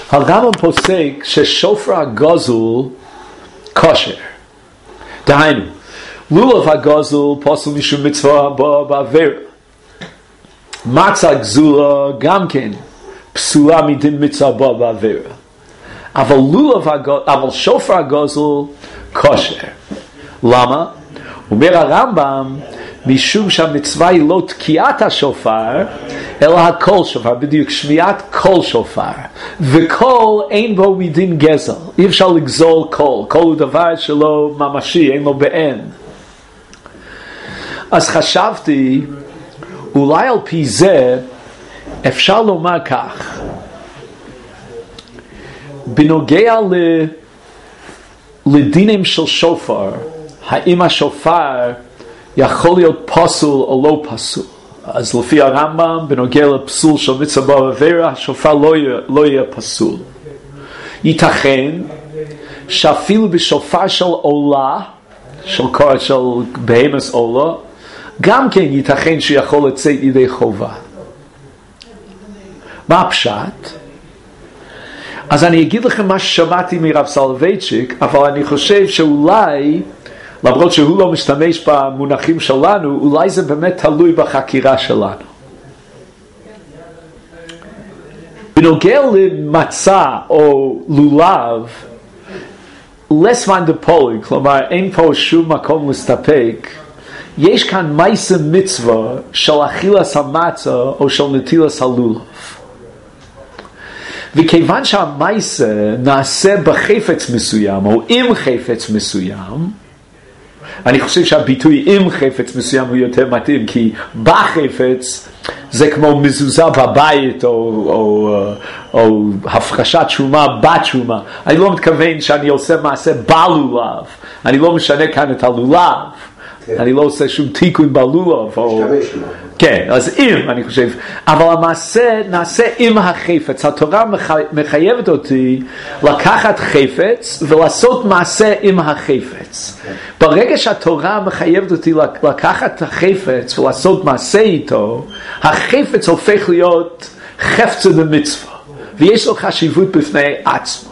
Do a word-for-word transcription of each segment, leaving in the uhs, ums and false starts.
הרמב"ם פוסק ששופר הגוזל כשר. דהיינו, לולב הגוזל פוסל משום מצווה בעבירה. מצה גזולה גם כן פסולה מדין מצווה בעבירה. אבל לולב הגוזל, אבל שופר הגוזל כשר. למה? אומר הרמב"ם, משום שהמצווה היא לא תקיעת השופר, אלא הקול שופר, בדיוק שמיעת קול שופר. וקול אין בו מדין גזל. אי אפשר לגזול קול. קול הוא דבר שלא ממשי, אין לו בעין. אז חשבתי, אולי על פי זה אפשר לומר כך. בנוגע ל... לדינים של שופר, האם השופר יכול להיות פסול או לא פסול. אז לפי הרמב"ם, בנוגע לפסול של מצווה בעבירה, השופר לא יהיה, לא יהיה פסול. ייתכן שאפילו בשופר של עולה, של קורא של בהמס עולה, גם כן ייתכן שיכול לצאת ידי חובה. מה הפשט? אז אני אגיד לכם מה ששמעתי מרב סולובייצ'יק, אבל אני חושב שאולי, למרות שהוא לא משתמש במונחים שלנו, אולי זה באמת תלוי בחקירה שלנו. בנוגע למצה או לולב, less van de polig, כלומר אין פה שום מקום להסתפק, יש כאן מייסה מצווה של אכילת המצה או של נטילת הלולב. וכיוון שהמייסה נעשה בחפץ מסוים או עם חפץ מסוים, אני חושב שהביטוי עם חפץ מסוים הוא יותר מתאים, כי בחפץ זה כמו מזוזה בבית או, או, או הפחשת שומה בתשומה. אני לא מתכוון שאני עושה מעשה בלולב, אני לא משנה כאן את הלולב, אני לא עושה שום תיקון בלולב. או... כן, אז אם, אני חושב, אבל המעשה נעשה עם החפץ. התורה מחייבת אותי לקחת חפץ ולעשות מעשה עם החפץ. ברגע שהתורה מחייבת אותי לקחת את החפץ ולעשות מעשה איתו, החפץ הופך להיות חפצה במצווה, ויש לו חשיבות בפני עצמו.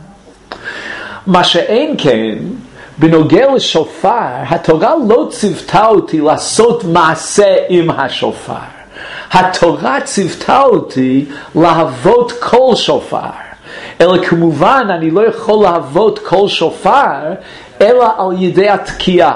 מה שאין כן, בנוגע לשופר, התורה לא ציוותה אותי לעשות מעשה עם השופר. התורה ציוותה אותי להוות כל שופר. אלא כמובן אני לא יכול להוות כל שופר, אלא על ידי התקיעה.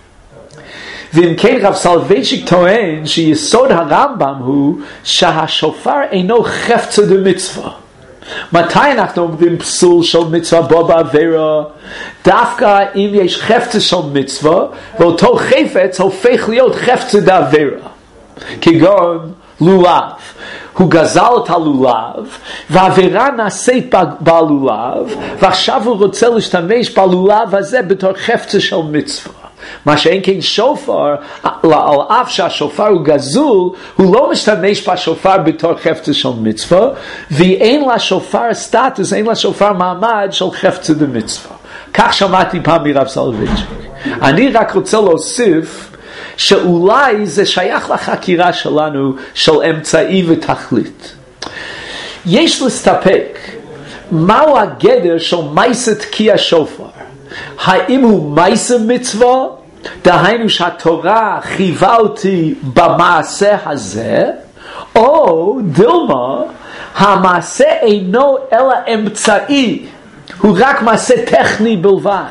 ואם כן רב סולובייצ'יק טוען שיסוד הרמב"ם הוא שהשופר אינו חפצה דמצווה. מתי אנחנו אומרים פסול של מצווה בו בעבירה? דווקא אם יש חפצה של מצווה, ואותו חפץ הופך להיות חפצה בעבירה. כגון לולב. הוא גזל את הלולב, והעבירה נעשית בלולב, ועכשיו הוא רוצה להשתמש בלולב הזה בתור חפצה של מצווה. מה שאין כן שופר, על אף שהשופר הוא גזול, הוא לא משתמש בשופר בתור חפצה של מצווה, ואין לשופר סטטוס, אין לשופר מעמד של חפצה במצווה. כך שמעתי פעם מרב סולובייצ'יק. אני רק רוצה להוסיף שאולי זה שייך לחקירה שלנו של אמצעי ותכלית. יש להסתפק מהו הגדר של מייסה תקיע שופר. האם הוא מייסה מצווה, דהיינו שהתורה חייבה אותי במעשה הזה, או דילמה, המעשה אינו אלא אמצעי, הוא רק מעשה טכני בלבד.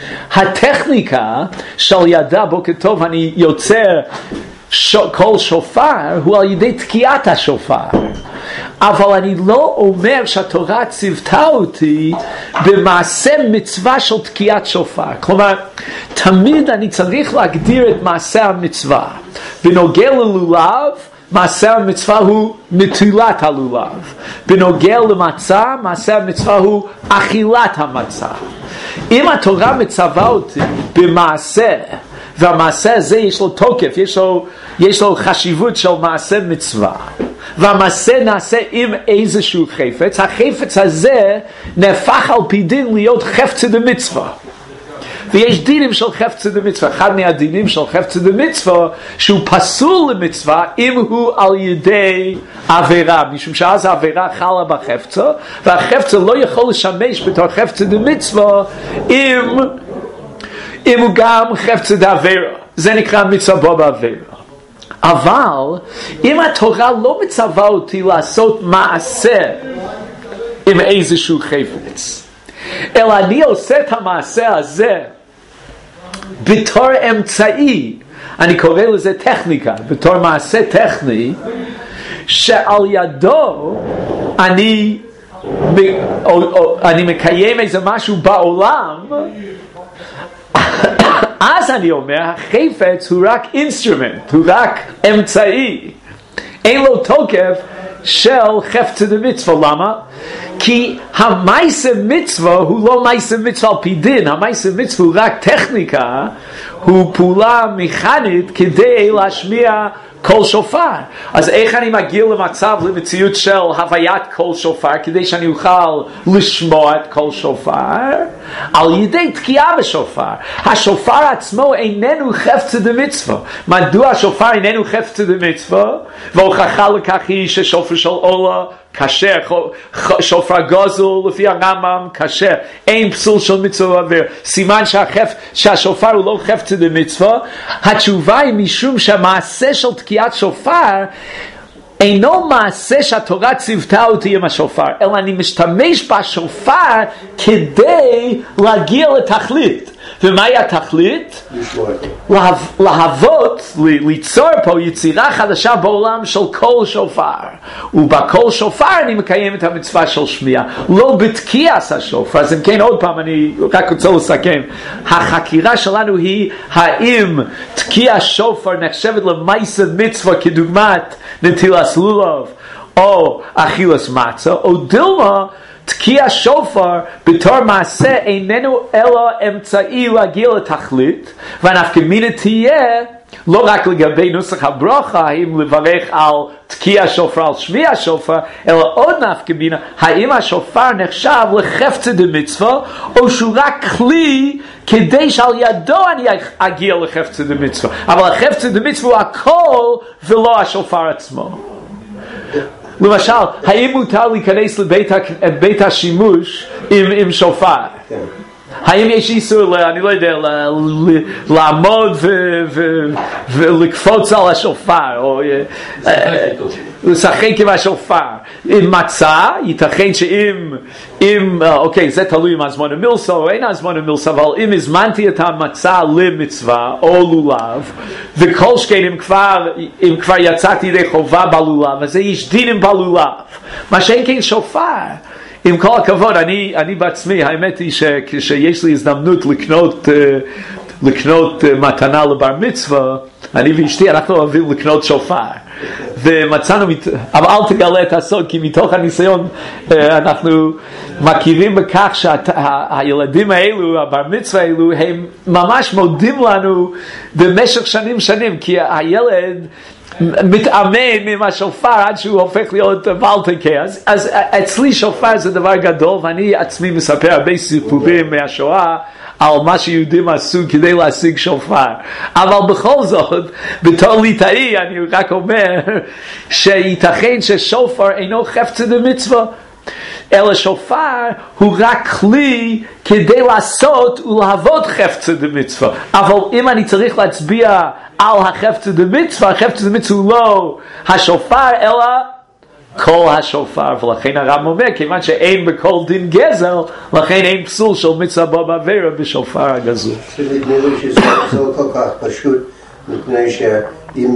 הטכניקה של ידע, בוקר טוב, אני יוצר כל שופר, הוא על ידי תקיעת השופר. אבל אני לא אומר שהתורה ציוותה אותי במעשה מצווה של תקיעת שופר. כלומר, תמיד אני צריך להגדיר את מעשה המצווה. בנוגע ללולב, מעשה המצווה הוא נטילת הלולב. בנוגע למצה, מעשה המצווה הוא אכילת המצה. אם התורה מצווה אותי במעשה, והמעשה הזה יש לו תוקף, יש לו, יש לו חשיבות של מעשה מצווה, והמעשה נעשה עם איזשהו חפץ, החפץ הזה נהפך על פי דין להיות חפצה דמצווה. ויש דינים של חפץ דמצווה. אחד מהדינים של חפץ דמצווה שהוא פסול למצווה אם הוא על ידי עבירה, משום שאז העבירה חלה בחפצה, והחפצה לא יכול לשמש בתור חפץ דמצווה אם, אם הוא גם חפץ דעבירה. זה נקרא מצווה בו בעבירה. אבל אם התורה לא מצווה אותי לעשות מעשה עם איזשהו חפץ, אלא אני עושה את המעשה הזה בתור אמצעי, אני קורא לזה טכניקה, בתור מעשה טכני, שעל ידו אני, או, או, אני מקיים איזה משהו בעולם, אז אני אומר, החפץ הוא רק אינסטרומנט, הוא רק אמצעי, אין לו תוקף של חפץ דמצווה. למה? כי המעשה מצווה הוא לא מעשה מצווה על פי דין, המעשה מצווה הוא רק טכניקה, הוא פעולה מכנית כדי להשמיע קול שופר. אז איך אני מגיע למצב, למציאות של הוויית קול שופר, כדי שאני אוכל לשמוע את קול שופר? על ידי תקיעה בשופר. השופר עצמו איננו חפץ דמצווה. מדוע השופר איננו חפץ דמצווה? והוכחה לכך היא ששופר של עולה כשר, שופר גוזל לפי הרמב"ם כשר, אין פסול של מצווה ועבירה. סימן שהחפ, שהשופר הוא לא חפץ דמצווה. התשובה היא משום שהמעשה של תקיעת שופר אינו מעשה שהתורה ציוותה אותי עם השופר, אלא אני משתמש בשופר כדי להגיע לתכלית. ומהי התכלית? לה, להוות, ליצור פה יצירה חדשה בעולם של קול שופר. ובקול שופר אני מקיים את המצווה של שמיעה, לא בתקיעת השופר. אז אם כן, עוד פעם, אני רק רוצה לסכם. החקירה שלנו היא האם תקיעת שופר נחשבת למעשה מצווה כדוגמת נטילת לולב או אכילת מצה, או דילמה תקיע שופר בתור מעשה איננו אלא אמצעי להגיע לתכלית, והנפקא מינה תהיה לא רק לגבי נוסח הברכה, האם לברך על תקיע שופר, על שמיע שופר, אלא עוד נפקא מינה, האם השופר נחשב לחפץ דמצווה, או שהוא רק כלי כדי שעל ידו אני אגיע לחפץ דמצווה. אבל החפץ דמצווה הוא הכל ולא השופר עצמו. למשל, האם מותר להיכנס לבית בית השימוש עם, עם שופר? כן. האם יש איסור, אני לא יודע, לעמוד ולקפוץ על השופר, או לשחק עם השופר? עם מצה, ייתכן שאם, אם, אוקיי, זה תלוי אם הזמן המילסה או אין הזמן המילסה, אבל אם הזמנתי את המצה למצווה או לולב, וכל שכן אם כבר, אם כבר יצאתי ידי חובה בלולב, אז זה יש דינים בלולב. מה שאין כן שופר. עם כל הכבוד, אני, אני בעצמי, האמת היא שכשיש לי הזדמנות לקנות, לקנות מתנה לבר מצווה, אני ואשתי, אנחנו אוהבים לקנות שופר. ומצאנו, אבל אל תגלה את הסוד, כי מתוך הניסיון אנחנו מכירים בכך שהילדים האלו, הבר מצווה האלו, הם ממש מודים לנו במשך שנים שנים, כי הילד מתאמן עם השופר עד שהוא הופך להיות ולטקה. אז, אז אצלי שופר זה דבר גדול, ואני עצמי מספר הרבה סיפורים מהשואה על מה שיהודים עשו כדי להשיג שופר. אבל בכל זאת, בתור ליטאי אני רק אומר שייתכן ששופר אינו חפץ דמצווה, אלא שופר הוא רק כלי כדי לעשות ולהוות חפץ דמצווה. אבל אם אני צריך להצביע על החפץ דמצווה, החפץ דמצווה הוא לא השופר אלא כל השופר. ולכן הרב אומר, כיוון שאין בכל דין גזל, לכן אין פסול של מצווה בו בעבירה בשופר הגזול. נדמה לי שזה לא כל כך פשוט, מפני שאם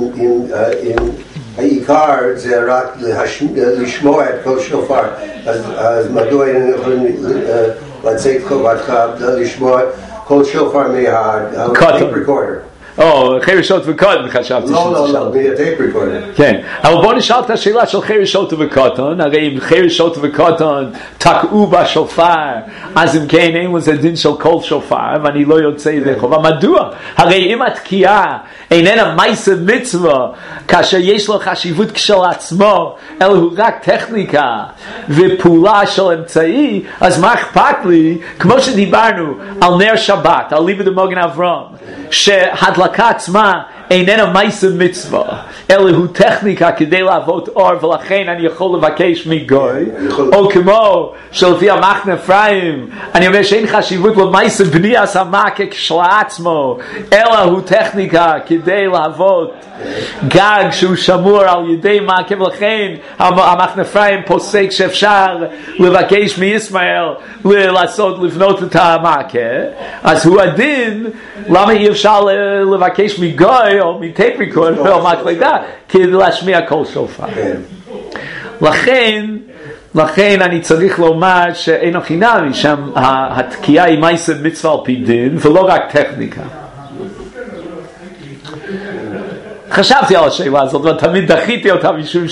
העיקר זה רק לשמוע את כל שופר, אז מדוע היינו יכולים לצאת חובתך לשמוע כל שופר מהטייפ ריקורדר? או, חרשות וקוטן חשבתי לא, לא, לא, מהטייפ ריקורדר. כן, אבל בוא נשאל את השאלה של חרשות וקוטן, הרי אם חרשות וקוטן תקעו בשופר, אז אם כן אין לזה דין של כל שופר, ואני לא יוצא ידי חובה. מדוע? הרי אם התקיעה איננה מעשה מצווה, כאשר יש לו חשיבות כשלעצמו, אלא הוא רק טכניקה ופעולה של אמצעי, אז מה אכפת לי, כמו שדיברנו על נר שבת, על ליבא דמוגן אברהם, שהדלקה עצמה איננה מעשה מצווה, אלא הוא טכניקה כדי לעבוד אור, ולכן אני יכול לבקש מגוי, או כמו שלפי המחנה אפרים, אני אומר שאין חשיבות למעשה בניית המכה כשלעצמו, אלא הוא טכניקה כדי לעבוד גג שהוא שמור על ידי מכה, ולכן המחנה אפרים פוסק שאפשר לבקש מישמעאל לעשות, לבנות את המכה, אז הוא הדין, למה אי אפשר לבקש מגוי או מטייפ ריקורדר או מקלדה כדי להשמיע קול שופר? לכן לכן אני צריך לומר שאין חינמי שם התקיעה היא מעשה מצווה על פי דין ולא רק טכניקה. חשבתי על השאלה הזאת ותמיד דחיתי אותה משום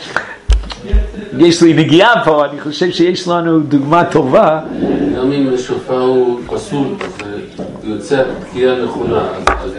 שיש לי נגיעה פה, אני חושב שיש לנו דוגמה טובה. גם אם השופר הוא פסול, אז יוצא תקיעה נכונה, אז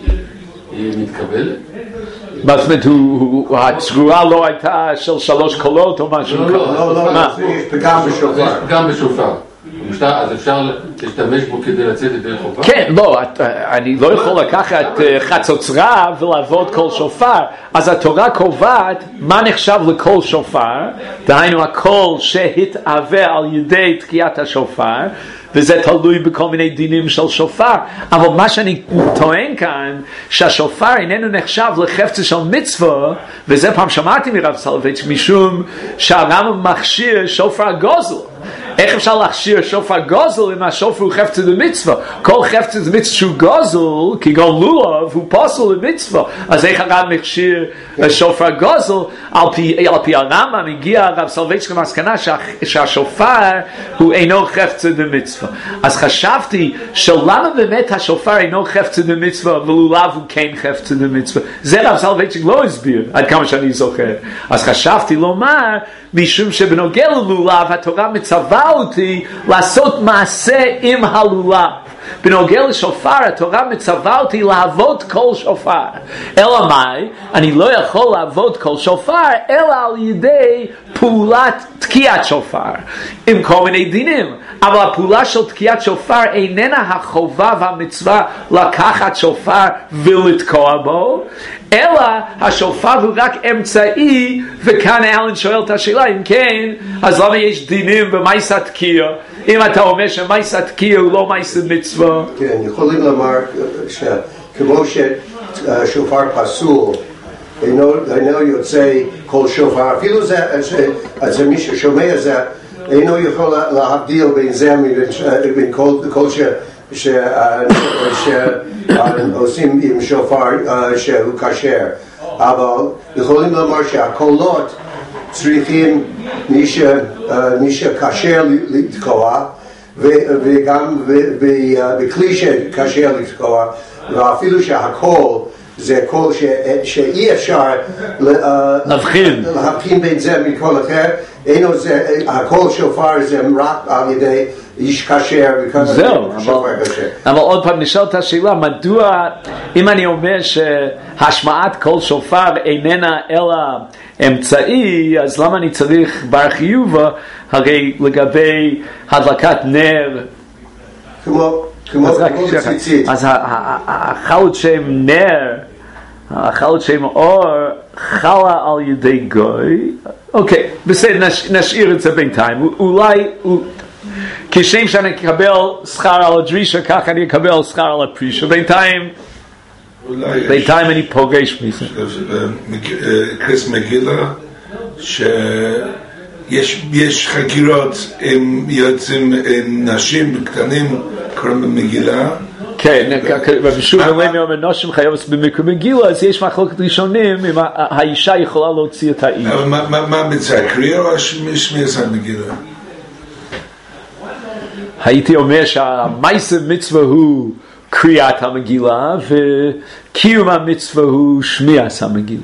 היא מתקבלת? זאת אומרת, התרועה לא הייתה של שלוש קולות או משהו? לא, לא, לא, יש פגם בשופר. יש פגם בשופר. אז אפשר להשתמש בו כדי לצאת ידי חובה? כן, לא, אני לא יכול לקחת חצוצרה ולעבוד קול שופר. אז התורה קובעת מה נחשב לקול שופר, דהיינו הקול שהתהווה על ידי תקיעת השופר, וזה תלוי בכל מיני דינים של שופר. אבל מה שאני טוען כאן, שהשופר איננו נחשב לחפץ של מצווה, וזה פעם שמעתי מרב סולובייצ'יק, משום שהרמב"ם מכשיר שופר גוזל. איך אפשר להכשיר שופר גוזל אם השופר הוא חפץ למצווה? כל חפץ למצווה שהוא גוזל, כגון לולב, הוא פוסל למצווה. אז איך הרמב"ם מכשיר שופר גוזל? על פי, על פי הרמב"ם הגיע הרב סולובייצ'יק למסקנה שה, שהשופר הוא אינו חפץ למצווה. אז חשבתי שלמה באמת השופר אינו חפץ למצווה ולולב הוא כן חפץ למצווה? זה רב סולובייצ'יק לא הסביר עד כמה שאני זוכר. אז חשבתי לומר משום שבנוגע ללולב התורה מצווה אותי לעשות מעשה עם הלולב. בנוגע לשופר התורה מצווה אותי לעבוד כל שופר. אלא מאי? אני לא יכול לעבוד כל שופר אלא על ידי פעולת תקיעת שופר עם כל מיני דינים. אבל הפעולה של תקיעת שופר איננה החובה והמצווה לקחת שופר ולתקוע בו, אלא השופר הוא רק אמצעי. וכאן אלן שואל את השאלה, אם כן, אז למה יש דינים במעשה תקיעה? אם אתה אומר שמעשה תקיעה הוא לא מעשה מצווה? כן, יכולים לומר שכמו ששופר פסול אינו יוצא כל שופר, אפילו זה מי ששומע זה אינו יכול להבדיל בין זה בין כל שעושים עם שופר שהוא כשר. אבל יכולים לומר שהקולות צריכים מי שכשר לתקוע וגם בכלי שכשר לתקוע, ואפילו שהקול זה קול שאי אפשר להבחין להבחין בין זה מכל אחר. אינו זה, הקול שופר זה רק על ידי איש כשר. זהו, אבל עוד פעם נשאל את השאלה, מדוע אם אני אומר שהשמעת קול שופר איננה אלא אמצעי, אז למה אני צריך בר חיובה? הרי לגבי הדלקת נר כמו כמו ציצית, אז החלות שם נר, החלות שם אור חלה על ידי גוי. אוקיי, בסדר, נשאיר את זה בינתיים. אולי כשם שאני אקבל שכר על הדרישה, כך אני אקבל שכר על הפרישה. בינתיים בינתיים אני פוגש מזה. קריס מגילה שיש חקירות עם יוצאים נשים קטנים קוראים במגילה. כן, ושוב עליהם יום אנושים חייבת במקום מגילה, אז יש מחלוקת ראשונים אם האישה יכולה להוציא את האי. אבל מה מצא, קריאה או שמי עשה מגילה? הייתי אומר שהמעשה מצווה הוא קריאת המגילה, וקיום המצווה הוא שמיעת המגילה.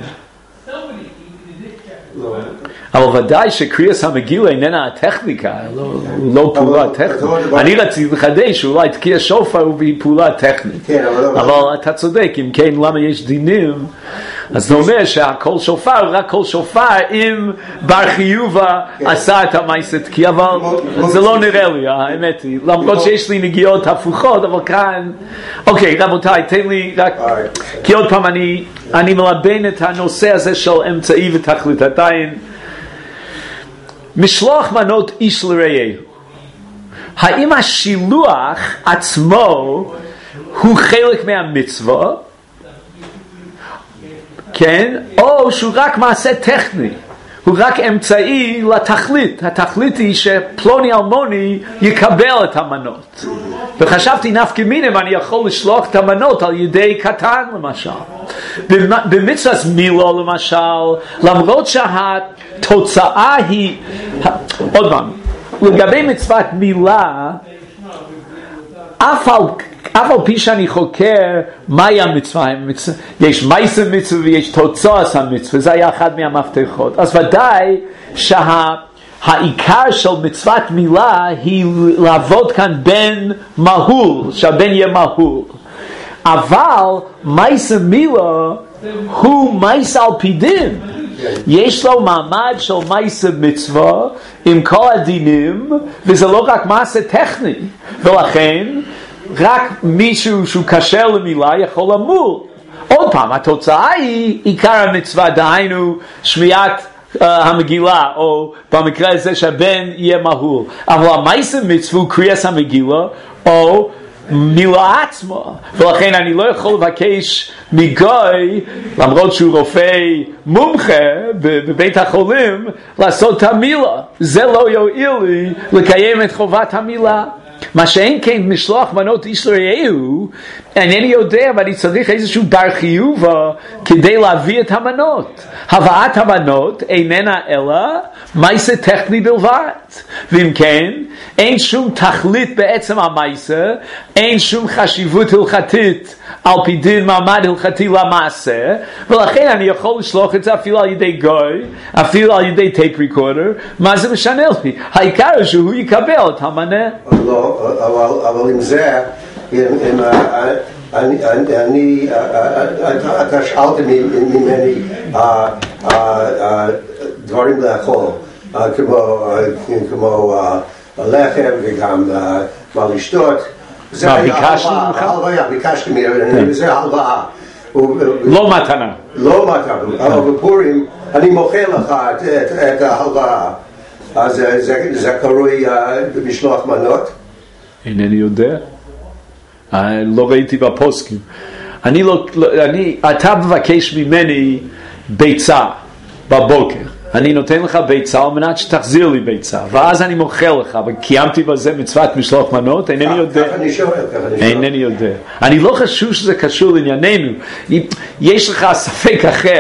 אבל ודאי שקריאת המגילה איננה הטכניקה, לא פעולה טכנית. אני רציתי לחדש, אולי תקיע שופר הוא פעולה טכנית. אבל אתה צודק, אם כן, למה יש דינים? אז זה אומר שהכל שופר, רק כל שופר אם בר חיובה עשה את המעשה תקיע, אבל זה לא נראה לי, האמת היא. למרות שיש לי נגיעות הפוכות, אבל כאן... אוקיי, רבותיי, תן לי רק... כי עוד פעם אני מלבן את הנושא הזה של אמצעי ותכלית. עדיין... משלוח מנות איש לרעהו. האם השילוח עצמו הוא חלק מהמצווה? כן? או שהוא רק מעשה טכני? הוא רק אמצעי לתכלית. התכלית היא שפלוני אלמוני יקבל את המנות. וחשבתי נפקא מינה אם אני יכול לשלוח את המנות על ידי קטן למשל. במצוות מילה למשל, למרות שהתוצאה היא... עוד פעם, לגבי מצוות מילה, אף על... אף על פי שאני חוקר מהי המצווה, יש מעשה מצווה ויש תוצאת המצווה, זה היה אחד מהמפתחות. אז ודאי שהעיקר של מצוות מילה היא לעבוד כאן בין מהול, שהבן יהיה מהול. אבל מעשה מילה הוא מעשה על פי דין. יש לו מעמד של מעשה מצווה עם כל הדינים, וזה לא רק מעשה טכני. ולכן רק מישהו שהוא קשר למילה יכול למול. עוד פעם, התוצאה היא עיקר המצווה, דהיינו שמיעת uh, המגילה, או במקרה הזה שהבן יהיה מהול. אבל המעשה מצווה הוא קריאת המגילה, או מילה עצמה. ולכן אני לא יכול לבקש מגוי, למרות שהוא רופא מומחה בבית החולים, לעשות את המילה. זה לא יועיל לי לקיים את חובת המילה. מה שאין כן משלוח מנות איש לרעהו, אינני יודע, ואני צריך איזשהו בר חיובה כדי להביא את המנות. הבאת המנות איננה אלא מעשה טכני בלבד. ואם כן, אין שום תכלית בעצם המעשה, אין שום חשיבות הלכתית על פי דין מעמד הלכתי למעשה, ולכן אני יכול לשלוח את זה אפילו על ידי גוי, אפילו על ידי טייפ ריקורדר. מה זה משנה לי? העיקר שהוא יקבל את המנה. לא, אבל עם זה, אני, אתה שאלת ממני דברים לאכול, כמו לחם וגם מה לשתות. מה, ביקשתי ממך? הלוויה, ביקשתי ממנו, זה הלוואה. לא מתנה. לא מתנה, אבל בפורים אני מוכר לך את ההלוואה. אז זה קרוי משלוח מנות? אינני יודע. לא ראיתי בפוסקים. אני לא, אני, אתה מבקש ממני ביצה בבוקר. אני נותן לך ביצה על מנת שתחזיר לי ביצה, ואז אני מוכר לך, וקיימתי בזה מצוות משלוח מנות, אינני יודע. ככה אני שואל, ככה אני שואל. אינני יודע. אני לא חושב שזה קשור לענייננו. יש לך ספק אחר.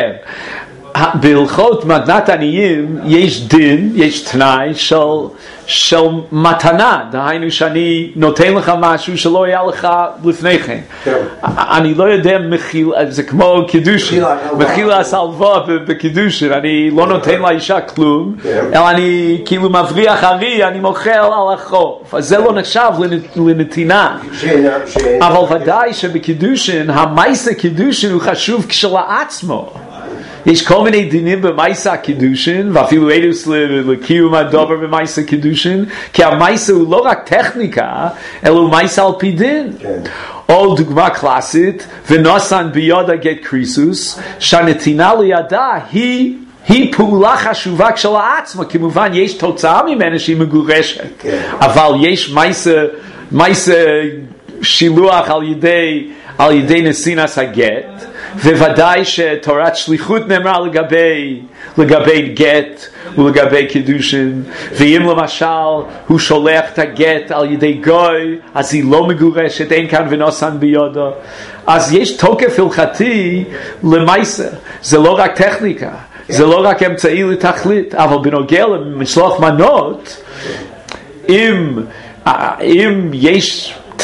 בהלכות מתנת עניים יש דין, יש תנאי של, של מתנה, דהיינו שאני נותן לך משהו שלא היה לך לפני כן. כן. אני לא יודע, מחיל, זה כמו קידושין, מחילה סלווה בקידושין, אני לא נותן לאישה כלום, כן. אלא אני כאילו מבריח ארי, אני מוכר על החוף, אז זה לא נחשב לנתינה. שאלה, שאלה. אבל ודאי שבקידושין, המעשה קידושין הוא חשוב כשלעצמו. יש כל מיני דינים במעשה הקידושין, ואפילו עדות לקיום הדבר במעשה קידושין, כי המעשה הוא לא רק טכניקה, אלא הוא מעשה על פי דין. כן. או דוגמה קלאסית, ונוסן בידה גט קריסוס, שהנתינה לידה היא, היא פעולה חשובה כשלעצמה, כמובן יש תוצאה ממנה שהיא מגורשת, כן. אבל יש מעשה, מעשה שילוח על ידי, על ידי נסינס הגט, וודאי שתורת שליחות נאמר לגבי, לגבי גט ולגבי קידושין, ואם למשל הוא שולח את הגט על ידי גוי, אז היא לא מגורשת, אין כאן ונוסן ביודו. אז יש תוקף הלכתי למעשה, זה לא רק טכניקה, זה לא רק אמצעי לתכלית, אבל בנוגע למשלוח מנות, אם, אם יש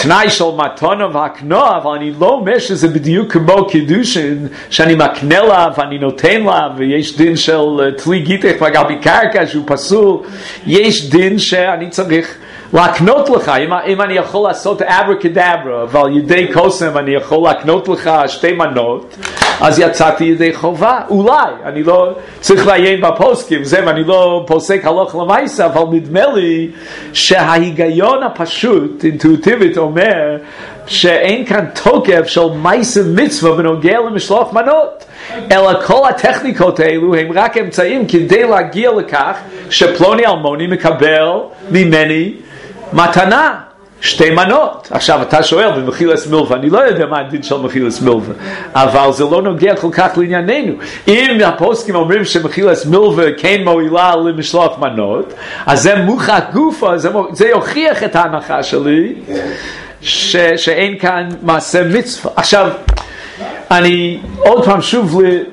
תנאי של מתונה והקנוע, אבל אני לא אומר שזה בדיוק כמו קידושין, שאני מקנה לה ואני נותן לה, ויש דין של תלי גיטך וגם בקרקע שהוא פסול, יש דין שאני צריך להקנות לך. אם, אם אני יכול לעשות אברקדברה ועל ידי קוסם אני יכול להקנות לך שתי מנות, אז יצאתי ידי חובה. אולי, אני לא צריך לעיין בפוסקים זה, ואני לא פוסק הלוך למעשה, אבל נדמה לי שההיגיון הפשוט אינטואיטיבית אומר שאין כאן תוקף של מעשה מצווה בנוגע למשלוח מנות, אלא כל הטכניקות האלו הם רק אמצעים כדי להגיע לכך שפלוני אלמוני מקבל ממני מתנה, שתי מנות. עכשיו אתה שואל במחילס מילווה, אני לא יודע מה הדין של מחילס מילווה, אבל זה לא נוגע כל כך לענייננו. אם הפוסקים אומרים שמחילס מילווה כן מועילה למשלוח מנות, אז זה מוכח גופה, זה, זה יוכיח את ההנחה שלי ש, שאין כאן מעשה מצווה. עכשיו אני עוד פעם שוב ל,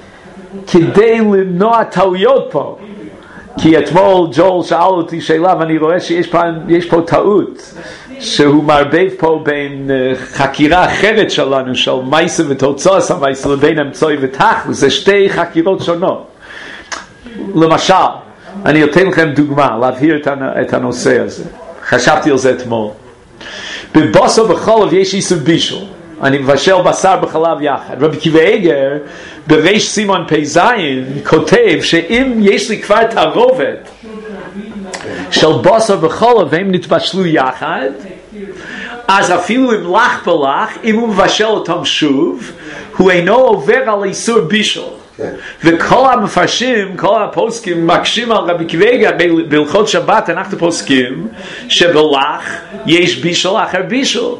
כדי למנוע טעויות פה, כי אתמול ג'ול שאל אותי שאלה ואני רואה שיש פה, יש פה טעות שהוא מערבב פה בין uh, חקירה אחרת שלנו של מייסה ותוצאות המייסה לבין אמצעי ותכלס. זה שתי חקירות שונות. למשל, אני אתן לכם דוגמה להבהיר את, את הנושא הזה. חשבתי על זה אתמול. בבשר בחלב יש איסור בישול, אני מבשל בשר בחלב יחד. רבי עקיבא איגר בריש סימן פי זין כותב שאם יש לי כבר תערובת של בשר וחלב והם נתבשלו יחד, אז אפילו אם לח בלח, אם הוא מבשל אותם שוב, הוא אינו עובר על איסור בישול. וכל המפרשים, כל הפוסקים מקשים על רבי עקיבא איגר בהלכות שבת. אנחנו פוסקים שבלח יש בישול אחר בישול.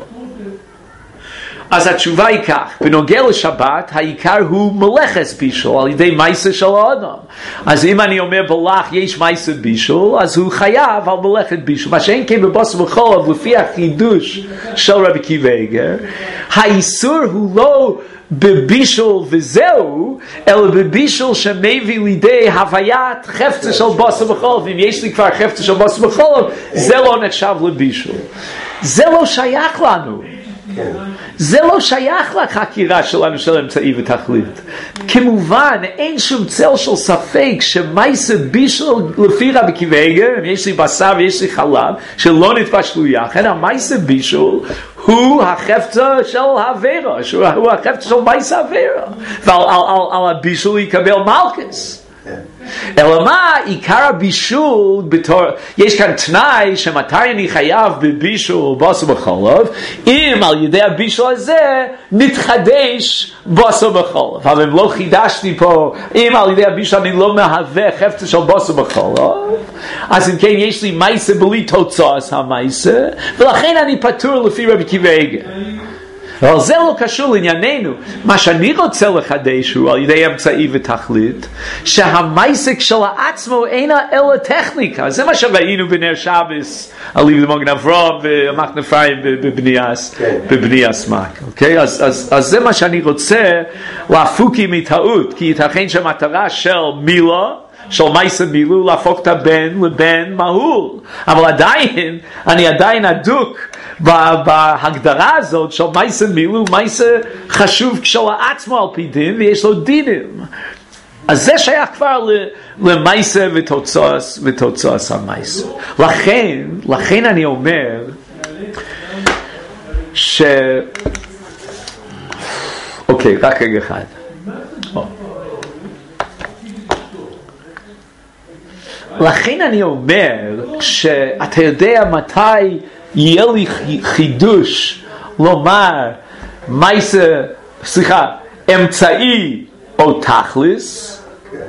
אז התשובה היא כך, בנוגע לשבת העיקר הוא מלאכת בישול על ידי מעשה של האדם. אז אם אני אומר בלח יש מעשה בישול, אז הוא חייב על מלאכת בישול. מה שאין כן בבשר וחלב, לפי החידוש של רבי עקיבא איגר, האיסור הוא לא בבישול וזהו, אלא בבישול שמביא לידי הוויית חפצה של בשר וחלב. אם יש לי כבר חפצה של בשר וחלב, זה לא נחשב לבישול. זה לא שייך לנו. זה לא שייך לחקירה שלנו של אמצעי ותכלית. כמובן אין שום צל של ספק שמעשה בישול לפי רבי עקיבא איגר, אם יש לי בשר ויש לי חלב שלא נתבשלו יחד, המעשה בישול הוא החפצה של העבירה, הוא החפצה של מעשה העבירה, ועל על, על, על הבישול יקבל מלכוס. אלא מה, עיקר הבישול בתור, יש כאן תנאי שמתי אני חייב בבישול בשר בחלב, אם על ידי הבישול הזה נתחדש בשר בחלב. אבל אם לא חידשתי פה, אם על ידי הבישול אני לא מהווה חפצה של בשר בחלב, אז אם כן יש לי מעשה בלי תוצאות המעשה, ולכן אני פטור לפי רבי עקיבא איגר. אבל זה לא קשור לענייננו. מה שאני רוצה לחדש הוא על ידי אמצעי ותכלית, שהמעשה כשלעצמו אינה אלא טכניקה. זה מה שראינו בנר שבס על ליב למוגן אברהם ומחנה אפרים בבניאס בבניאס מק. אוקיי? אז, אז, אז זה מה שאני רוצה להפוקי מטעות, כי ייתכן שהמטרה של מילה של מעשה מילול להפוך את הבן לבן מהול, אבל עדיין אני עדיין אדוק בהגדרה הזאת של מעשה מילול, מעשה חשוב כשלעצמו על פי דין ויש לו דינים. אז זה שייך כבר למעשה ותוצאות ותוצאות המעשה. לכן לכן אני אומר ש אוקיי, רק רגע אחד. לכן אני אומר שאתה יודע מתי יהיה לי חידוש לומר מעשה, סליחה, אמצעי או תכלס,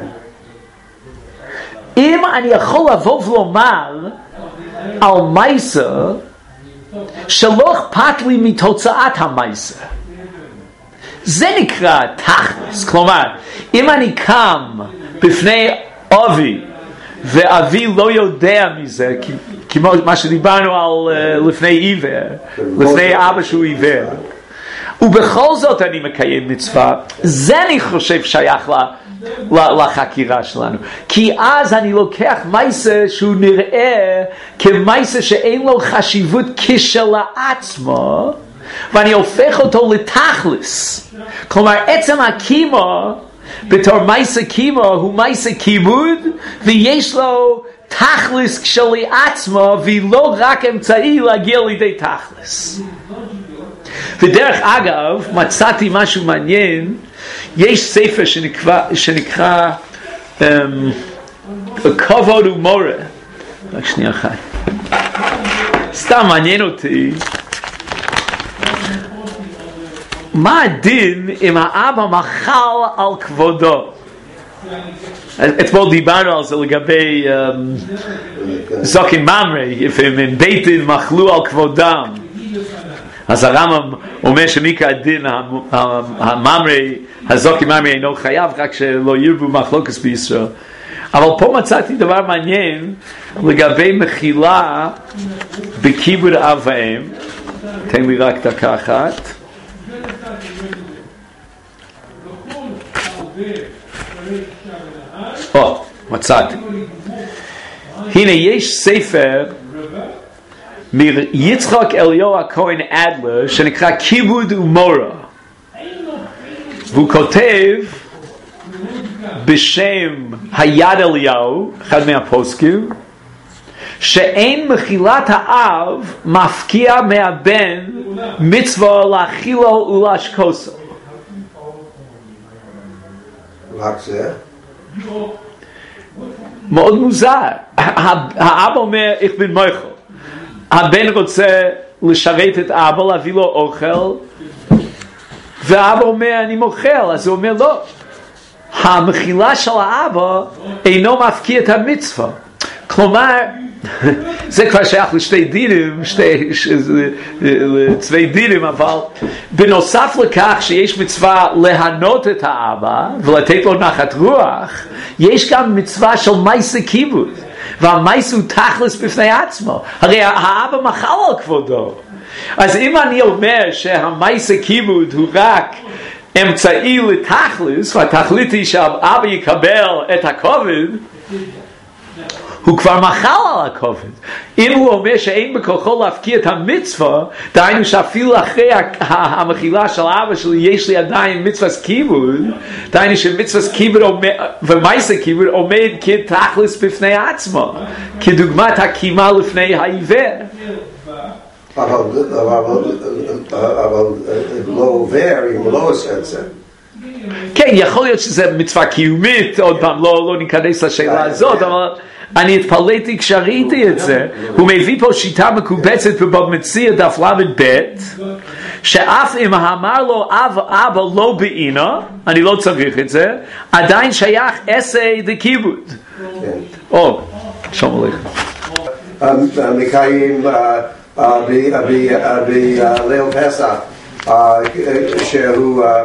אם אני יכול לבוא ולומר על מעשה שלא אכפת לי מתוצאת המעשה. זה נקרא תכלס. כלומר, אם אני קם בפני אבי ואבי לא יודע מזה, כמו מה שדיברנו על uh, לפני עיוור, לפני אבא שהוא עיוור, ובכל זאת אני מקיים מצווה, זה אני חושב שייך לה, לחקירה שלנו. כי אז אני לוקח מייסה שהוא נראה כמייסה שאין לו חשיבות כשלעצמו, ואני הופך אותו לתכלס. כלומר, עצם הקימו בתור מייסה קימו הוא מייסה כיבוד, ויש לו תכלס כשלעצמו, ולא רק אמצעי להגיע לידי תכלס. ודרך אגב, מצאתי משהו מעניין. יש ספר שנקרא, שנקרא um, כבוד ומורה. רק שנייה אחת. סתם מעניין אותי. מה הדין אם האבא מחל על כבודו? אתמול דיברנו על זה לגבי זוקין ממרי, אם בית דין מחלו על כבודם. אז הרמב"ם אומר שמיקה הדין הממרי, הזוקין ממרי אינו חייב, רק שלא ירבו מחלוקת בישראל. אבל פה מצאתי דבר מעניין לגבי מחילה בכיבוד אב ואם. תן לי רק דקה אחת. או, מצאתי. הנה יש ספר מיצחק אליהו הכהן אדלר שנקרא כיבוד ומורה, והוא כותב בשם היד אליהו, אחד מהפוסקים, שאין מחילת האב מפקיע מהבן מצווה להאכילו ולהשקוסו. רק זה? מאוד מוזר. האבא אומר איך בן מויכל, הבן רוצה לשרת את אבא, להביא לו אוכל, ואבא אומר אני מוכל, אז הוא אומר לא, המחילה של האבא אינו מפקיע את המצווה. כלומר, זה כבר שייך לשתי דינים, שתי, לצווי דינים, אבל בנוסף לכך שיש מצווה להנות את האבא ולתת לו נחת רוח, יש גם מצווה של מייסה כיבוד, והמייסה הוא תכלס בפני עצמו. הרי האבא מחל על כבודו. אז אם אני אומר שהמייסה כיבוד הוא רק אמצעי לתכלס, והתכלית היא שהאבא יקבל את הכובד, הוא כבר מחל על הכובד. אם הוא אומר שאין בכוחו להפקיע את המצווה, דהיינו שאפילו אחרי המחילה של אבא שלי יש לי עדיין מצוות כיבוד, דהיינו שמצוות כיבוד ומייסה כיבוד עומד כתכלס בפני עצמו, כדוגמת הקימה לפני העיוור. אבל לא עובר אם לא עושה את זה. כן, יכול להיות שזה מצווה קיומית, עוד פעם לא, לא ניכנס לשאלה הזאת, אבל אני התפלאתי כשראיתי את זה. הוא מביא פה שיטה מקובצת במציע דף למד ב', שאף אם אמר לו אב אבא לא בעינו, אני לא צריך את זה, עדיין שייך עשה דכיבוד. או, שלום עליכם. מקיים בליל פסח שהוא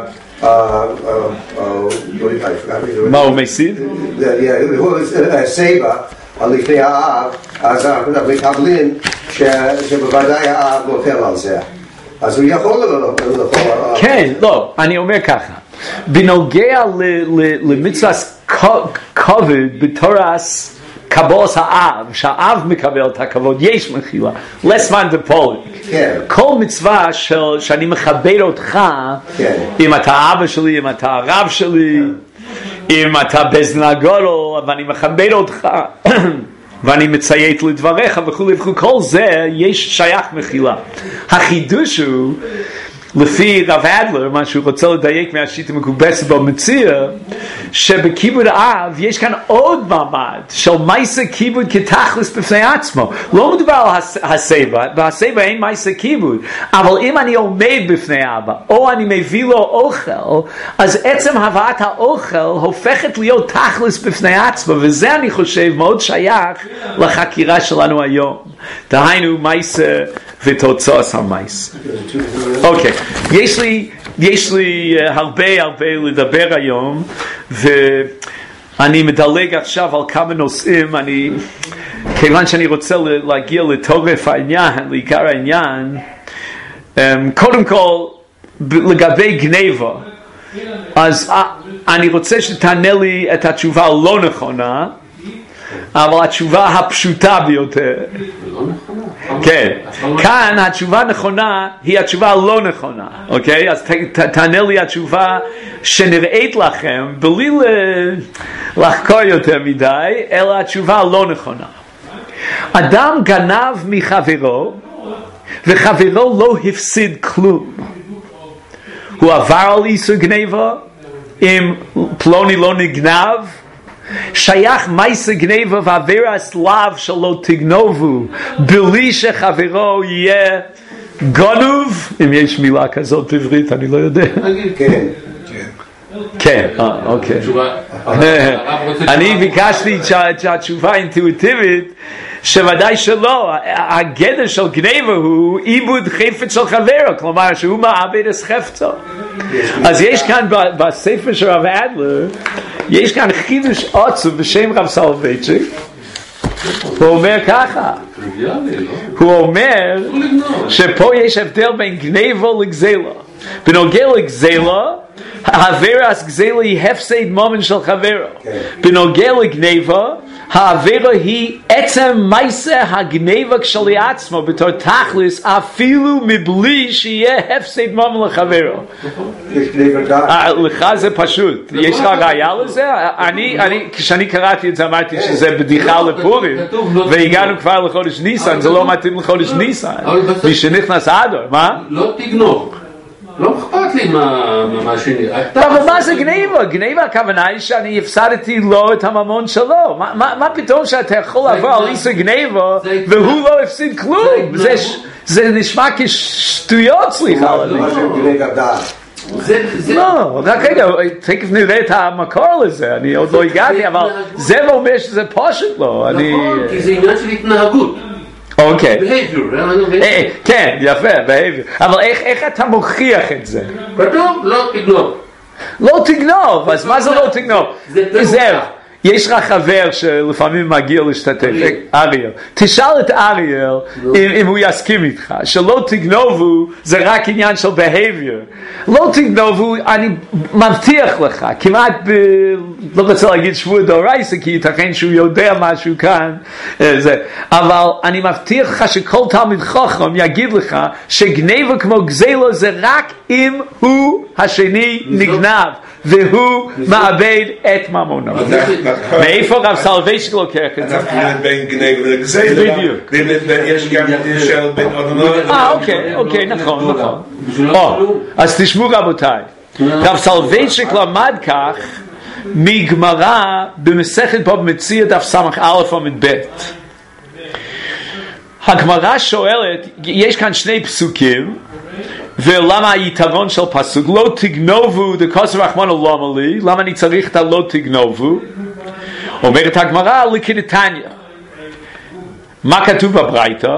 מה הוא מסיד? סבא לפני האב, אז אנחנו מקבלים שבוודאי האב נופל על זה, אז הוא יכול לאכול. כן, לא, אני אומר ככה, בנוגע למצוות כבוד בתורס קבלת האב, שהאב מקבל את הכבוד, יש מחילה, לסמן דפוליק. כן. כל מצווה של, שאני מכבד אותך, כן. אם אתה אבא שלי, אם אתה הרב שלי, כן. אם אתה בזנה גדול, ואני מכבד אותך, ואני מציית לדבריך וכו' וכו', כל זה יש שייך מחילה. החידוש הוא, לפי רב אדלר, מה שהוא רוצה לדייק מהשיטה מקובצת במציע, שבכיבוד האב יש כאן עוד מעמד של מייסה כיבוד כתכלס בפני עצמו. לא מדובר על הסבא, בהסבא אין מייסה כיבוד, אבל אם אני עומד בפני אבא, או אני מביא לו אוכל, אז עצם הבאת האוכל הופכת להיות תכלס בפני עצמו, וזה אני חושב מאוד שייך לחקירה שלנו היום. דהיינו מייסה ותוצאות המייס. אוקיי, יש לי, יש לי הרבה הרבה לדבר היום, ואני מדלג עכשיו על כמה נושאים. אני, כיוון שאני רוצה להגיע לתורף העניין, לעיקר העניין, קודם כל, לגבי גניבה, אז אני רוצה שתענה לי את התשובה הלא נכונה, אבל התשובה הפשוטה ביותר. כן, כאן התשובה הנכונה היא התשובה הלא נכונה, אוקיי? אז תענה לי התשובה שנראית לכם בלי לחקור יותר מדי, אלא התשובה הלא נכונה. אדם גנב מחברו וחברו לא הפסיד כלום. הוא עבר על איסור גניבה, אם פלוני לא נגנב, שייך מייסה גניבה ועבירת לאו שלא תגנובו, בלי שחברו יהיה גנוב, אם יש מילה כזאת בעברית, אני לא יודע. כן. כן, אוקיי. אני ביקשתי שהתשובה אינטואיטיבית, שוודאי שלא, הגדר של גניבה הוא עיבוד חפץ של חברו, כלומר שהוא מאבד את חפצו. אז יש כאן בספר של רב אדלר, יש כאן חידוש עצוב בשם רב סולובייצ'יק. הוא אומר ככה, הוא אומר שפה יש הבדל בין גניבה לגזלה. בנוגע לגזלה, העבירה גזלה היא הפסד מומן של חברו. בנוגע לגניבה, העבירה היא עצם מעשה הגניבה כשלעצמו בתור תכלס, אפילו מבלי שיהיה הפסד מומן לחברו. לך זה פשוט. יש לך ראיה לזה? אני, כשאני קראתי את זה אמרתי שזה בדיחה לפורים, והגענו כבר לחודש ניסן, זה לא מתאים לחודש ניסן. מי שנכנס אדור, מה? לא תגנוב. לא אכפת לי מה שני. אבל מה זה גניבה? גניבה הכוונה היא שאני הפסדתי לו את הממון שלו. מה פתאום שאתה יכול לעבור על איסור גניבה והוא לא הפסיד כלום? זה נשמע כשטויות, סליחה. מה זה גניבה דעת? לא, רק רגע, תכף נראה את המקור לזה, אני עוד לא הגעתי, אבל זה לא אומר שזה פשוט לא. נכון, כי זה עניין של התנהגות. אוקיי. behavior. כן, יפה, behavior. אבל איך אתה מוכיח את זה? כתוב, לא תגנוב. לא תגנוב, אז מה זה לא תגנוב? זהו. יש לך חבר שלפעמים מגיע להשתתף, אריאל. תשאל את אריאל אם הוא יסכים איתך, שלא תגנובו זה רק עניין של behavior. לא תגנובו, אני מבטיח לך, כמעט, לא רוצה להגיד שבוע דאורייתא, כי ייתכן שהוא יודע משהו כאן, אבל אני מבטיח לך שכל תלמיד חכם יגיד לך שגניבה כמו גזלה זה רק אם הוא השני נגנב, והוא מאבד את ממונו. מאיפה רב סולובייצ'יק לוקח את זה? אנחנו בין גניבה ולגזלה. בדיוק. יש גם של בין אדונות. אה, אוקיי, אוקיי, נכון, נכון. אז תשמעו רבותיי, רב סולובייצ'יק למד כך מגמרא במסכת בבא מציעא דף סמך א' עמוד ב'. הגמרא שואלת, יש כאן שני פסוקים, ולמה היתרון של פסוק? לא תגנובו דכתוב רחמנא למה לי, למה אני צריך את הלא תגנובו? אומרת הגמרא לקדתניא. מה כתוב בברייתא?